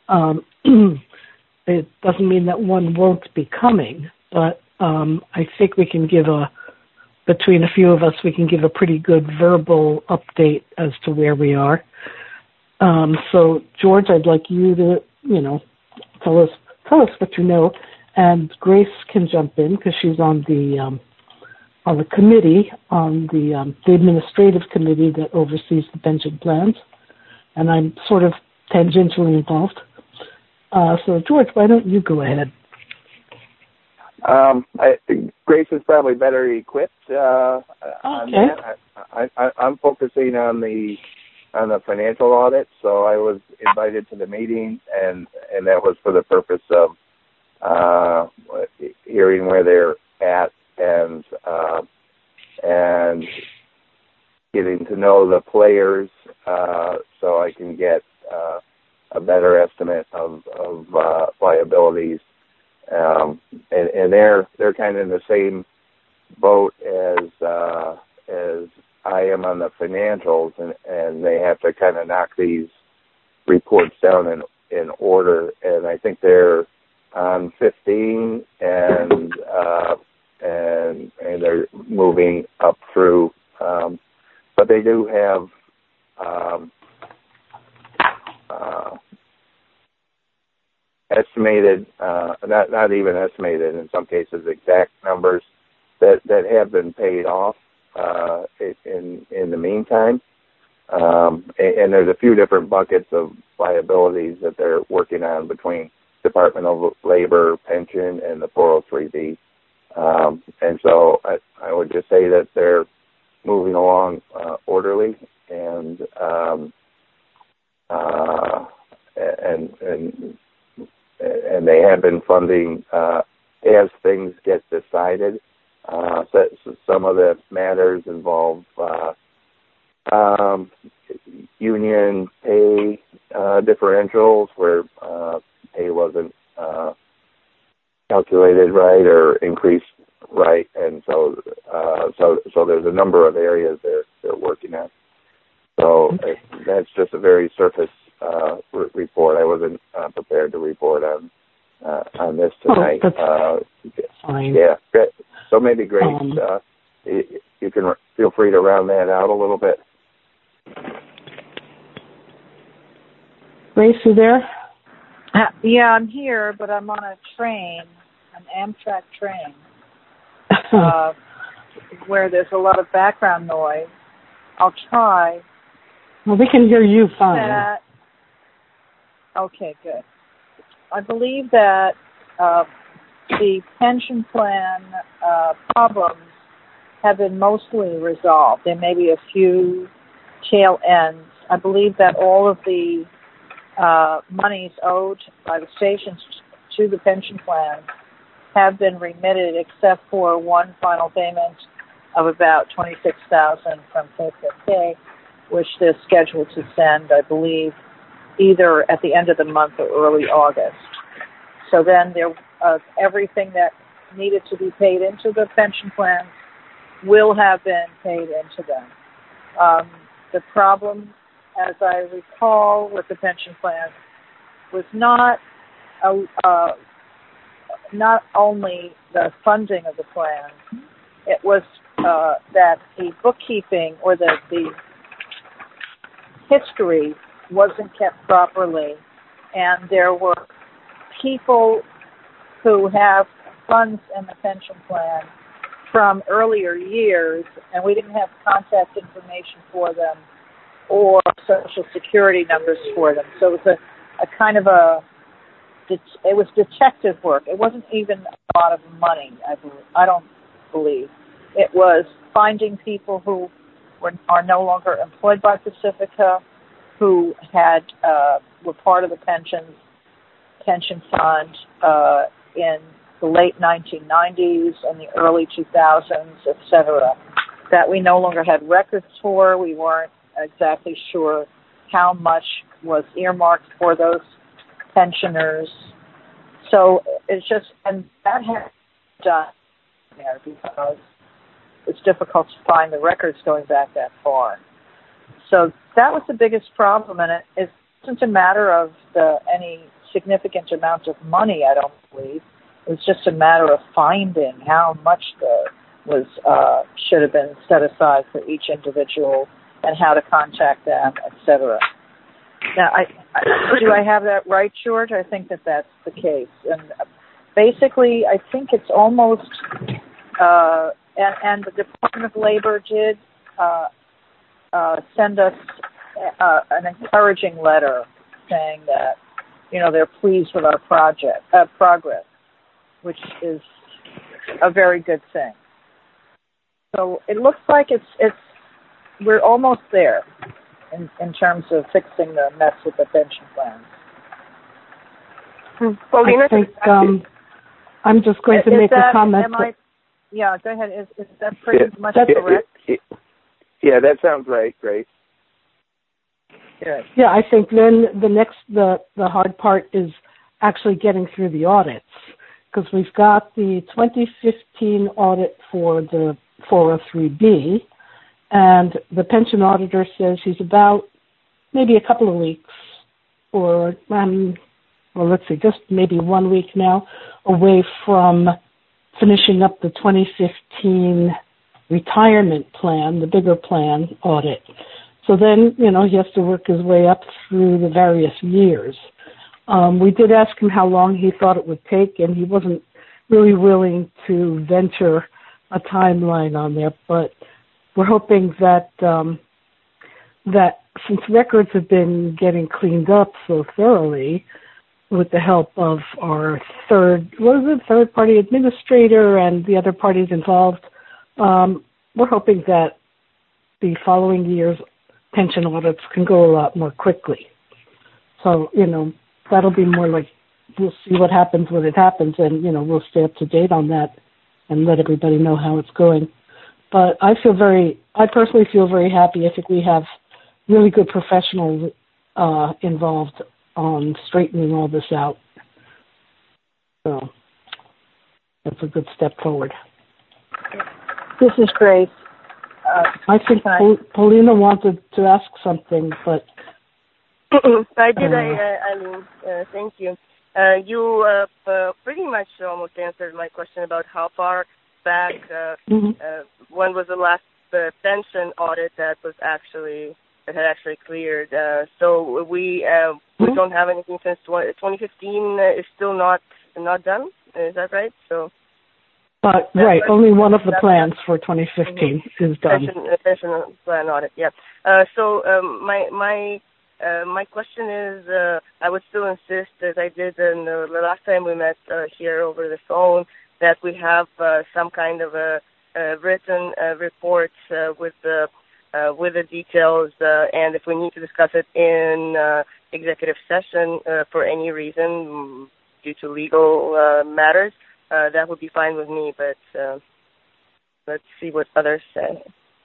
It doesn't mean that one won't be coming, but I think we can between a few of us, we can give a pretty good verbal update as to where we are. So, George, I'd like you to, tell us what you know, and Grace can jump in because she's on the committee, on the administrative committee that oversees the pension plans, and I'm sort of tangentially involved. So, George, why don't you go ahead? Grace is probably better equipped on that. I'm focusing on the financial audit, so I was invited to the meeting, and that was for the purpose of hearing where they're at and getting to know the players, so I can get a better estimate of liabilities, and they're kind of in the same boat as I am on the financials, and they have to kind of knock these reports down in order, and I think they're on 15, and they're moving up through, but they do have estimated, not even estimated, in some cases exact numbers that have been paid off in the meantime. And there's a few different buckets of liabilities that they're working on between Department of Labor, pension, and the 403B. And so I would just say that they're moving along orderly, and they have been funding as things get decided. So some of the matters involve union pay differentials where pay wasn't calculated calculated right or increased right, and so there's a number of areas they're working on. So that's just a very surface report. I wasn't prepared to report on this tonight. Fine. Yeah. So maybe Grace, you can feel free to round that out a little bit. Grace, you there? Yeah, I'm here, but I'm on a train, an Amtrak train, where there's a lot of background noise. I'll try. Well, we can hear you fine. Okay, good. I believe that the pension plan problems have been mostly resolved. There may be a few tail ends. I believe that all of the monies owed by the stations to the pension plan have been remitted, except for one final payment of about $26,000 from KPFK, which they're scheduled to send, I believe, either at the end of the month or early August. So then everything that needed to be paid into the pension plan will have been paid into them. The problem, as I recall, with the pension plan was not only the funding of the plan, it was that the bookkeeping or the history wasn't kept properly, and there were people who have funds in the pension plan from earlier years, and we didn't have contact information for them or social security numbers for them. So it was a kind of it was detective work. It wasn't even a lot of money, I don't believe. It was finding people who are no longer employed by Pacifica, who were part of the pension fund in the late 1990s and the early 2000s, etc., that we no longer had records for. We weren't exactly sure how much was earmarked for those pensioners. So it's just, and that has done there because it's difficult to find the records going back that far. So that was the biggest problem, and it wasn't a matter of any significant amount of money, I don't believe. It was just a matter of finding how much should have been set aside for each individual and how to contact them, etc. Now, do I have that right, George? I think that's the case. And basically, I think it's almost, and the Department of Labor did send us an encouraging letter saying that, they're pleased with our progress, which is a very good thing. So it looks like we're almost there in terms of fixing the mess with the pension plans. Well, I think I'm just going to make a comment. Yeah, go ahead. Is that pretty much correct? Yeah, that sounds right, Grace. Good. Yeah, I think then the hard part is actually getting through the audits, because we've got the 2015 audit for the 403B, and the pension auditor says he's about maybe a couple of weeks, or just maybe 1 week now, away from finishing up the 2015 retirement plan, the bigger plan audit. So then, he has to work his way up through the various years. We did ask him how long he thought it would take, and he wasn't really willing to venture a timeline on there, but we're hoping that that since records have been getting cleaned up so thoroughly with the help of our third-party administrator and the other parties involved, we're hoping that the following year's pension audits can go a lot more quickly. So, that'll be more like we'll see what happens when it happens, and, we'll stay up to date on that and let everybody know how it's going. But I personally feel very happy. I think we have really good professionals involved on straightening all this out. So that's a good step forward. This is Grace. I think Paulina wanted to ask something, but I did. Eileen, thank you. You pretty much almost answered my question about how far back. When was the last pension audit that had actually cleared? So we don't have anything since 2015. Is still not done. Is that right? So. Right, only one of the plans for 2015 is done. Pension plan audit, yeah. So my question is, I would still insist, as I did in the last time we met here over the phone, that we have some kind of a written report with the details, and if we need to discuss it in executive session for any reason due to legal matters, that would be fine with me, but let's see what others say.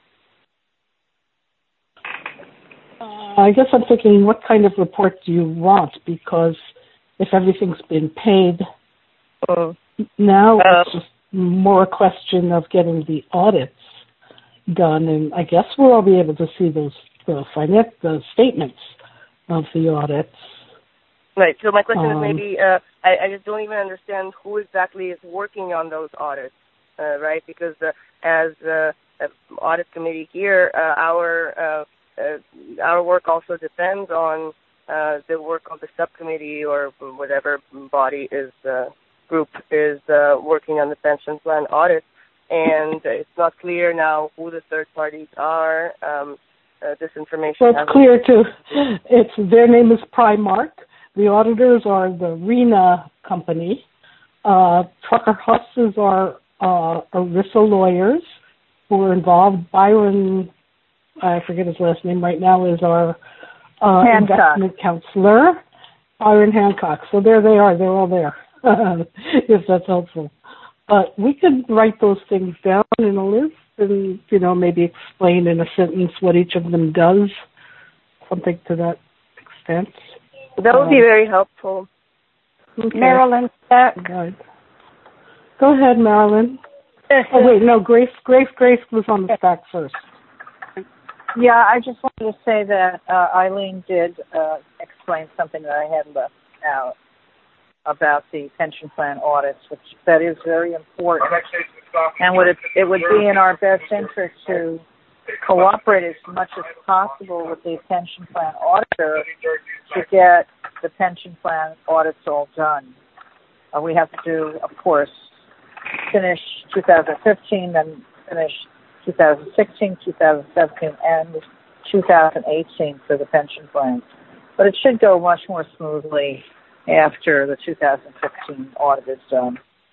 I guess I'm thinking, what kind of report do you want? Because if everything's been paid, now it's just more a question of getting the audits done, and I guess we'll all be able to see the statements of the audits. Right. So my question is maybe I just don't even understand who exactly is working on those audits, right? Because as audit committee here, our work also depends on the work of the subcommittee or whatever body group is working on the pension plan audit, and it's not clear now who the third parties are. This information. Well, it's clear too. Their name is Primark. The auditors are the RENA company. Trucker Husses are ERISA lawyers who are involved. Byron, I forget his last name right now, is our investment counselor, Byron Hancock. So there they are. They're all there, if that's helpful. But we could write those things down in a list and, maybe explain in a sentence what each of them does, something to that extent. That would be very helpful. Okay. Marilyn. Go ahead, Marilyn. Oh, wait, no, Grace was on the stack first. Yeah, I just wanted to say that Eileen did explain something that I had left out about the pension plan audits, which that is very important. And it would be in our best interest to cooperate as much as possible with the pension plan auditor to get the pension plan audits all done. We have to, of course, finish 2015, then finish 2016, 2017, and 2018 for the pension plans. But it should go much more smoothly after the 2015 audit is done.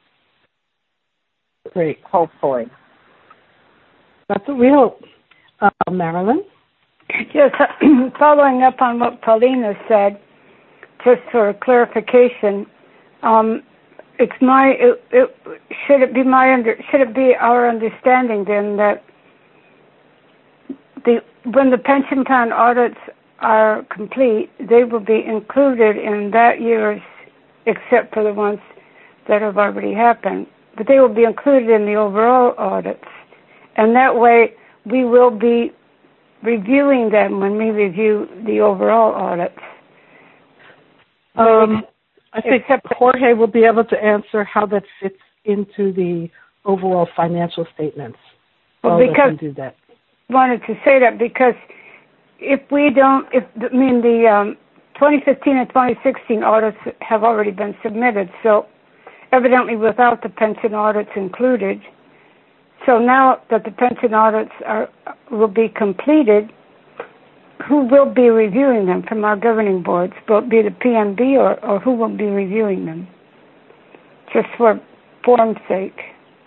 Great. Hopefully. That's what we hope. Marilyn? Yes, following up on what Paulina said, just for clarification, should it be our understanding then that when the pension plan audits are complete, they will be included in that year's, except for the ones that have already happened, but they will be included in the overall audits, and that way we will be reviewing them when we review the overall audits. I think Jorge will be able to answer how that fits into the overall financial statements. Well, because do that. Wanted to say that because the 2015 and 2016 audits have already been submitted, so evidently without the pension audits included. So now that the pension audits will be completed, who will be reviewing them from our governing boards? Will it be the PNB or who will be reviewing them? Just for form's sake.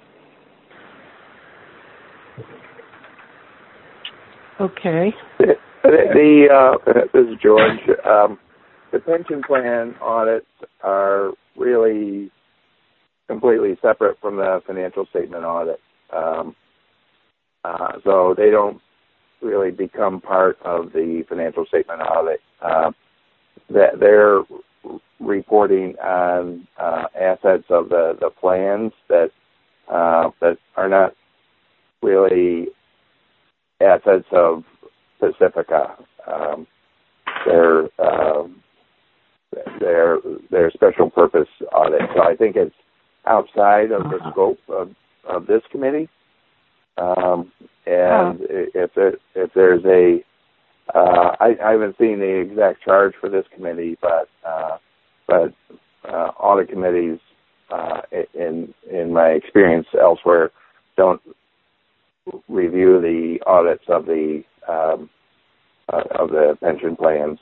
Okay. This is George. The pension plan audits are really completely separate from the financial statement audit. So they don't really become part of the financial statement audit. That they're reporting on assets of the plans that are not really assets of Pacifica. They're special purpose audits. So I think it's outside of the scope of this committee. If there's a I haven't seen the exact charge for this committee, but audit committees, in my experience elsewhere, don't review the audits of the pension plans.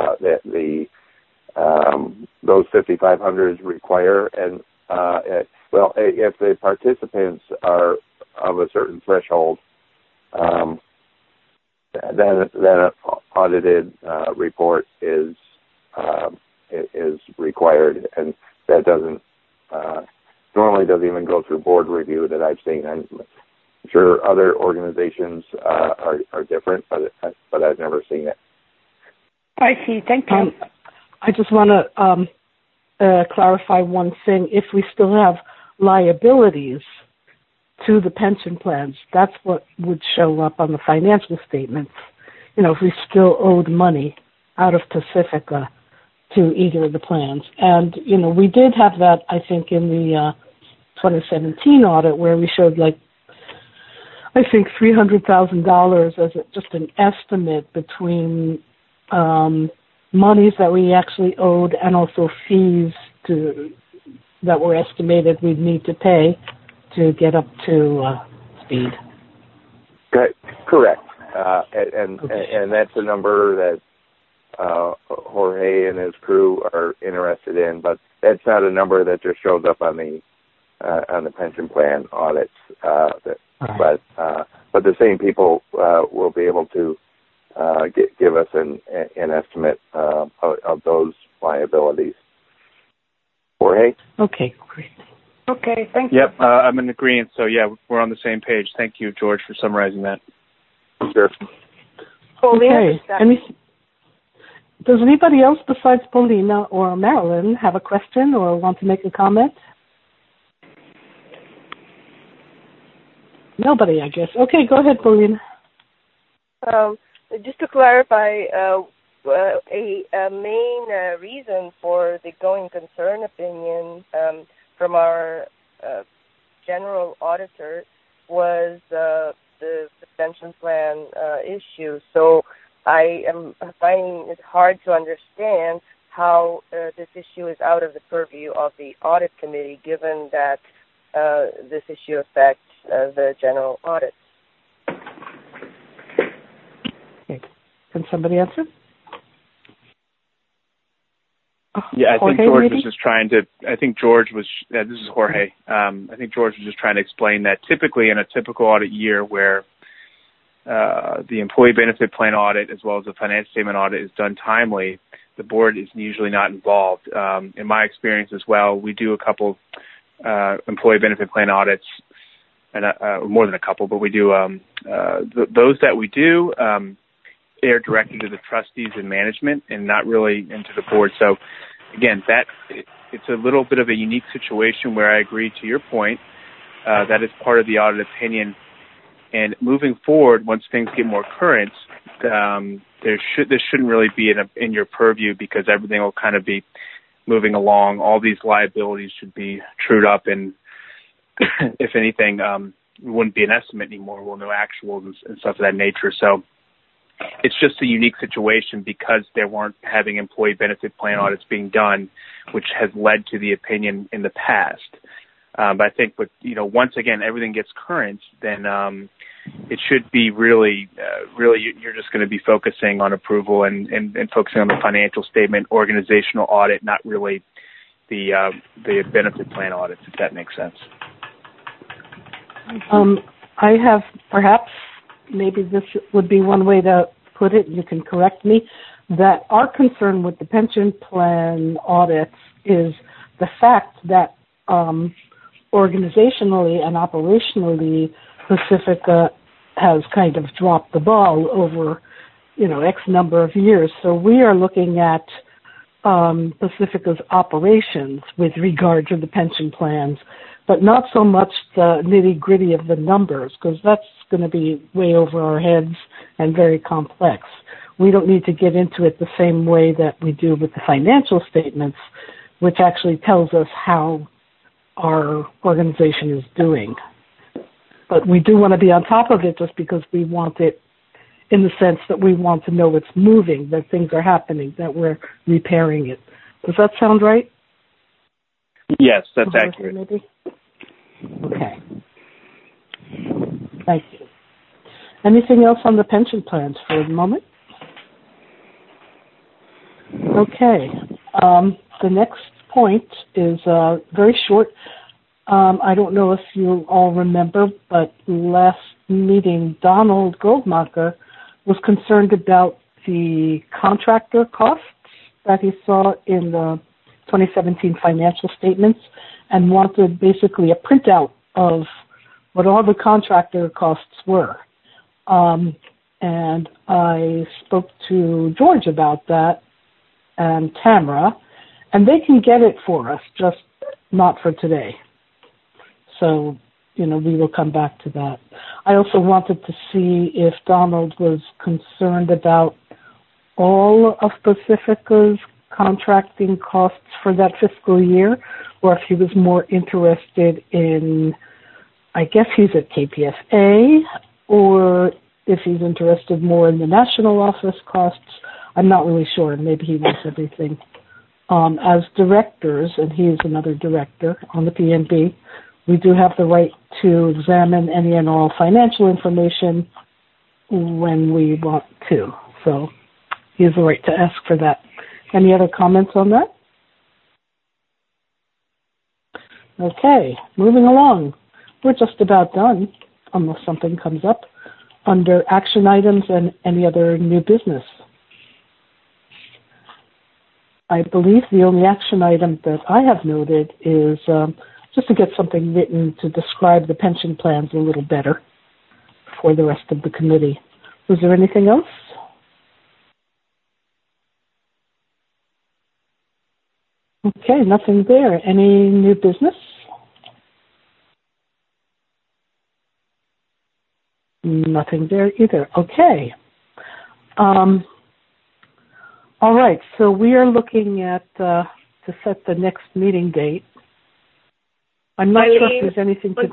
Those 5,500s require, and if the participants are of a certain threshold, then an audited report is required, and that normally doesn't even go through board review that I've seen. I'm sure other organizations are different, but I've never seen it. I see. Thank you. I just want to clarify one thing. If we still have liabilities to the pension plans, that's what would show up on the financial statements. If we still owed money out of Pacifica to either of the plans. And, we did have that, I think, in the 2017 audit where we showed, I think $300,000 as just an estimate between monies that we actually owed and also fees that were estimated we'd need to pay to get up to speed. Correct. And that's a number that Jorge and his crew are interested in, but that's not a number that just shows up on the pension plan audits. Right. But the same people will be able to give us an estimate of those liabilities. Jorge? Okay, great. Okay, thank you. Yep, I'm in agreement. So, we're on the same page. Thank you, George, for summarizing that. Sure. Okay. Does anybody else besides Paulina or Marilyn have a question or want to make a comment? Nobody, I guess. Okay, go ahead, Paulina. Just to clarify, a main reason for the going concern opinion from our general auditor was the pension plan issue. So I am finding it hard to understand how this issue is out of the purview of the audit committee, given that this issue affects the general audit. Okay. Can somebody answer? Yeah, I think Jorge, George maybe? was just trying to. I think George was. This is Jorge. I think George was just trying to explain that typically in a typical audit year where the employee benefit plan audit as well as the financial statement audit is done timely, the board is usually not involved. In my experience as well, we do a couple employee benefit plan audits, and more than a couple, but we do those that we do. They're directed to the trustees and management and not really into the board. So, again, it's a little bit of a unique situation where I agree to your point. That is part of the audit opinion. And moving forward, once things get more current, this shouldn't really be in your purview because everything will kind of be moving along. All these liabilities should be trued up, and if anything, it wouldn't be an estimate anymore. We'll know actuals and stuff of that nature. So it's just a unique situation because there weren't having employee benefit plan audits being done, which has led to the opinion in the past. But I think, once again everything gets current, then it should be really you're just going to be focusing on approval and focusing on the financial statement, organizational audit, not really the benefit plan audits, if that makes sense. I have perhaps, maybe this would be one way to put it, you can correct me, that our concern with the pension plan audits is the fact that organizationally and operationally, Pacifica has kind of dropped the ball over, X number of years. So we are looking at Pacifica's operations with regard to the pension plans, but not so much the nitty-gritty of the numbers, because that's going to be way over our heads and very complex. We don't need to get into it the same way that we do with the financial statements, which actually tells us how our organization is doing. But we do want to be on top of it just because we want it in the sense that we want to know it's moving, that things are happening, that we're repairing it. Does that sound right? Yes, that's accurate. Maybe? Okay. Thank you. Anything else on the pension plans for the moment? Okay. The next point is very short. I don't know if you all remember, but last meeting, Donald Goldmacher was concerned about the contractor costs that he saw in the 2017 financial statements and wanted basically a printout of what all the contractor costs were. And I spoke to George about that and Tamara, and they can get it for us, just not for today. So, we will come back to that. I also wanted to see if Donald was concerned about all of Pacifica's contracting costs for that fiscal year, or if he was more interested in, I guess he's at KPFA, or if he's interested more in the national office costs. I'm not really sure. Maybe he wants everything. As directors, and he is another director on the PNB, we do have the right to examine any and all financial information when we want to. So he has the right to ask for that. Any other comments on that? Okay, moving along. We're just about done, unless something comes up, under action items and any other new business. I believe the only action item that I have noted is just to get something written to describe the pension plans a little better for the rest of the committee. Was there anything else? Okay, nothing there. Any new business? Nothing there either. Okay. All right, so we are looking at to set the next meeting date. I'm not sure if there's anything to...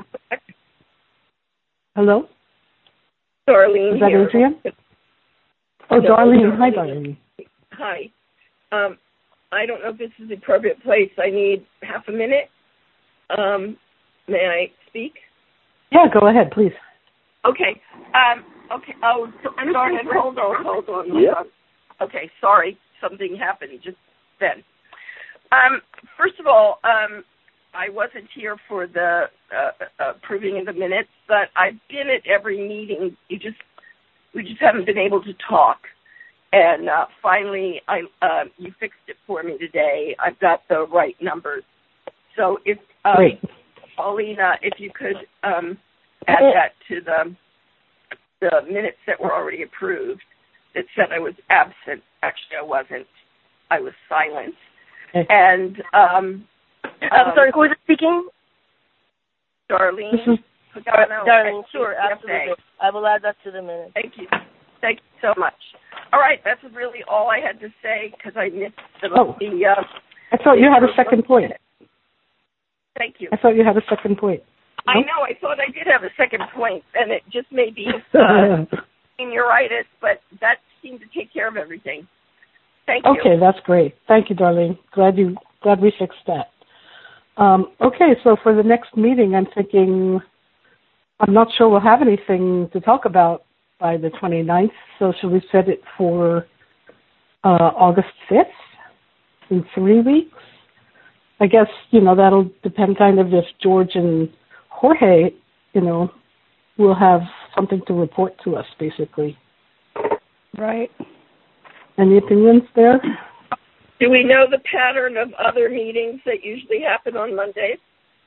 Hello? Darlene. Is that here. Adrienne? Oh, no, Darlene. Hi, Darlene. Hi. I don't know if this is the appropriate place. I need half a minute. May I speak? Yeah, go ahead, please. Okay. Okay. Oh, so I'm sorry. Hold on. Yeah. Okay, sorry. Something happened just then. First of all, I wasn't here for the approving of the minutes, but I've been at every meeting. We just haven't been able to talk. And finally, you fixed it for me today. I've got the right numbers. So if Paulina, if you could add that to the minutes that were already approved that said I was absent. Actually, I wasn't. I was silent. Okay. And I'm sorry, who is speaking? Darlene. Darlene, sure, absolutely. I will add that to the minutes. Thank you. Thank you so much. All right, that's really all I had to say because I missed the. I thought you had a second point. Thank you. I thought you had a second point. I know. I thought I did have a second point, and it just may be senioritis, but that seemed to take care of everything. Thank you. Okay, that's great. Thank you, Darlene. Glad we fixed that. Okay, so for the next meeting, I'm thinking, I'm not sure we'll have anything to talk about by the 29th, so should we set it for August 5th, in 3 weeks? I guess, that'll depend kind of if George and Jorge, will have something to report to us, basically. Right. Any opinions there? Do we know the pattern of other meetings that usually happen on Mondays?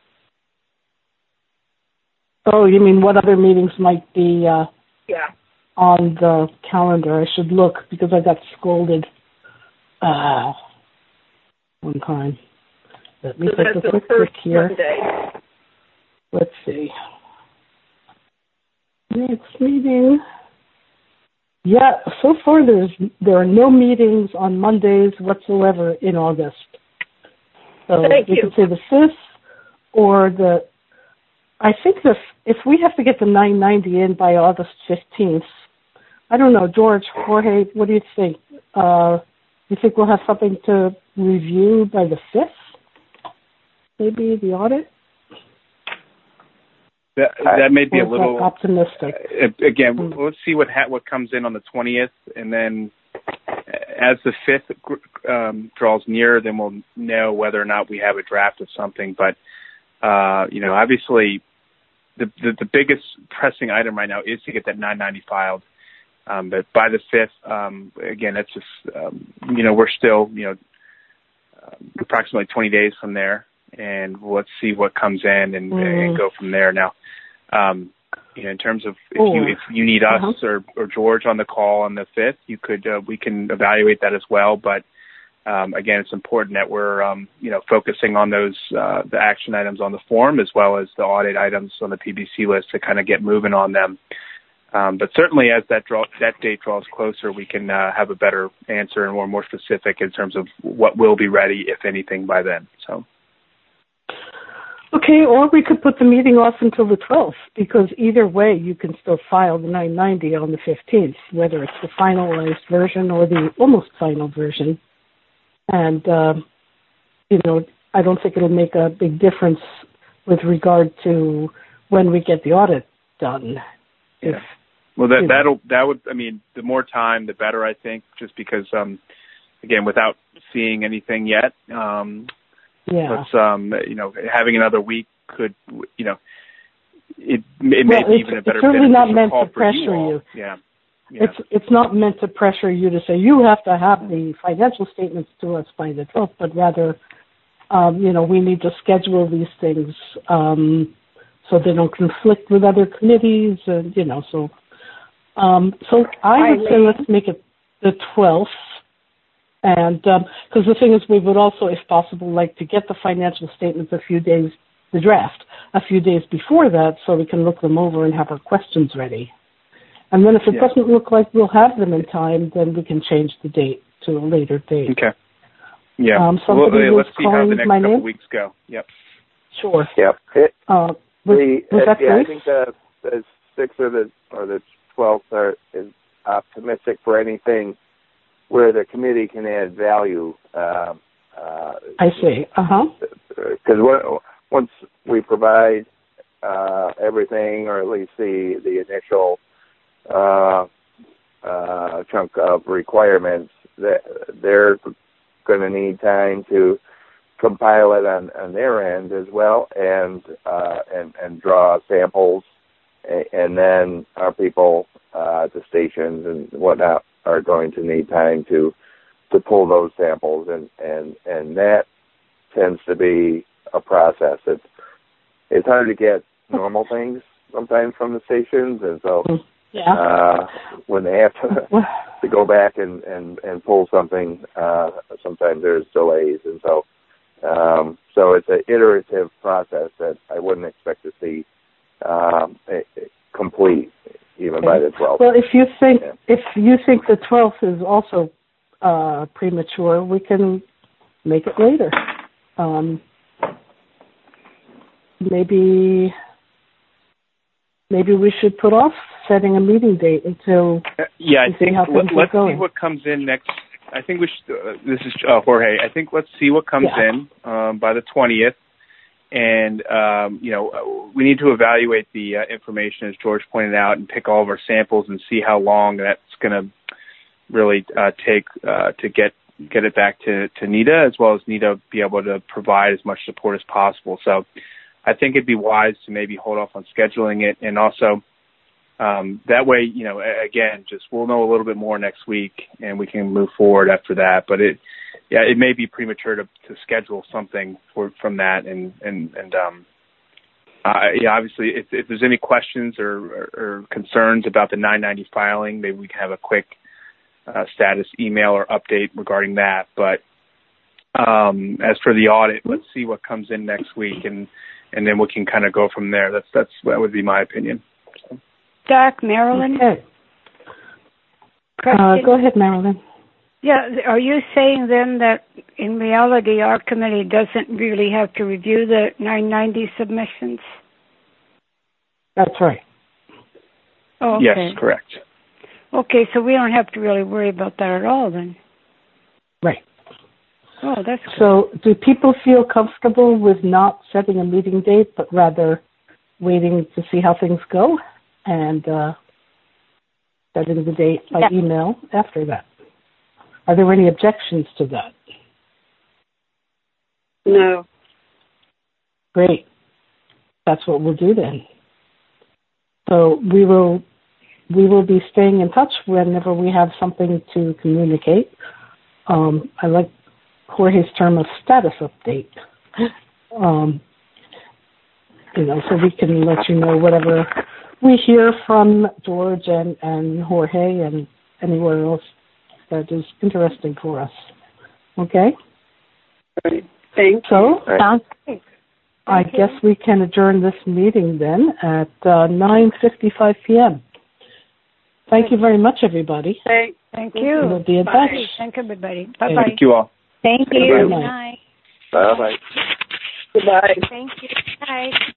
Oh, you mean what other meetings might be on the calendar? I should look because I got scolded one time. Let me take a quick look here. Monday. Let's see. Next meeting. Yeah, so far there are no meetings on Mondays whatsoever in August. So we could say the 5th or I think if we have to get the 990 in by August 15th, I don't know, George, Jorge, what do you think? You think we'll have something to review by the 5th? Maybe the audit? That may be a little optimistic. Again, let's see what comes in on the 20th, and then as the 5th draws near, then we'll know whether or not we have a draft of something. But obviously, the biggest pressing item right now is to get that 990 filed. But by the 5th, again, that's just we're still approximately 20 days from there, and let's see what comes in and go from there. Now, in terms of if you need us or George on the call on the 5th, we can evaluate that as well. But again, it's important that we're focusing on those the action items on the form as well as the audit items on the PBC list to kind of get moving on them. But certainly, as that date draws closer, we can have a better answer and more specific in terms of what will be ready, if anything, by then. So. Okay, or we could put the meeting off until the 12th, because either way, you can still file the 990 on the 15th, whether it's the finalized version or the almost final version. And, I don't think it'll make a big difference with regard to when we get the audit done. Yeah. Well, the more time, the better, I think, just because, again, without seeing anything yet, having another week could, it may be even a better. It's certainly not meant to pressure you. Yeah. It's not meant to pressure you to say you have to have the financial statements to us by the 12th, but rather, we need to schedule these things so they don't conflict with other committees, and so. So I would say let's make it the 12th. And because the thing is, we would also, if possible, like to get the financial statements the draft, a few days before that, so we can look them over and have our questions ready. And then if it doesn't look like we'll have them in time, then we can change the date to a later date. Okay. Yeah. Let's see how the next couple of weeks go. Yep. Sure. Yep. Was that I think the 6th or the 12th is optimistic for anything where the committee can add value. I see. Because once we provide everything, or at least the initial chunk of requirements, they're going to need time to compile it on their end as well, and draw samples, and then our people at the stations and whatnot are going to need time to pull those samples, and that tends to be a process. It's hard to get normal things sometimes from the stations, and so when they have to go back and pull something, sometimes there's delays, and so it's an iterative process that I wouldn't expect to see complete even by the 12th. Well, if you think the 12th is also premature, we can make it later. Maybe we should put off setting a meeting date until I think let's see what comes in next. I think we should. This is Jorge. I think let's see what comes in by the 20th. And, we need to evaluate the information, as George pointed out, and pick all of our samples and see how long that's going to really take to get it back to NETA, as well as NETA be able to provide as much support as possible. So I think it'd be wise to maybe hold off on scheduling it. And also that way, again, just we'll know a little bit more next week and we can move forward after that. But it may be premature to schedule something from that. Obviously, if there's any questions or concerns about the 990 filing, maybe we can have a quick status email or update regarding that. But As for the audit, let's see what comes in next week, and then we can kind of go from there. That would be my opinion. So. Doc, Marilyn? Okay. Go ahead, Marilyn. Yeah, are you saying then that in reality our committee doesn't really have to review the 990 submissions? That's right. Oh, okay. Yes, correct. Okay, so we don't have to really worry about that at all then. Right. Oh, that's good. So do people feel comfortable with not setting a meeting date, but rather waiting to see how things go and setting the date by email after that? Are there any objections to that? No. Great. That's what we'll do then. So we will be staying in touch whenever we have something to communicate. I like Jorge's term of status update. So we can let you know whatever we hear from George and Jorge and anywhere else that is interesting for us. Okay? Right. Thank you. So, I guess we can adjourn this meeting then at 9:55 p.m. Thank you very much, everybody. Thank you. We'll be in touch. Thank everybody. Bye-bye. Thank you all. Thank you. Good night. Bye-bye. Goodbye. Thank you. Bye.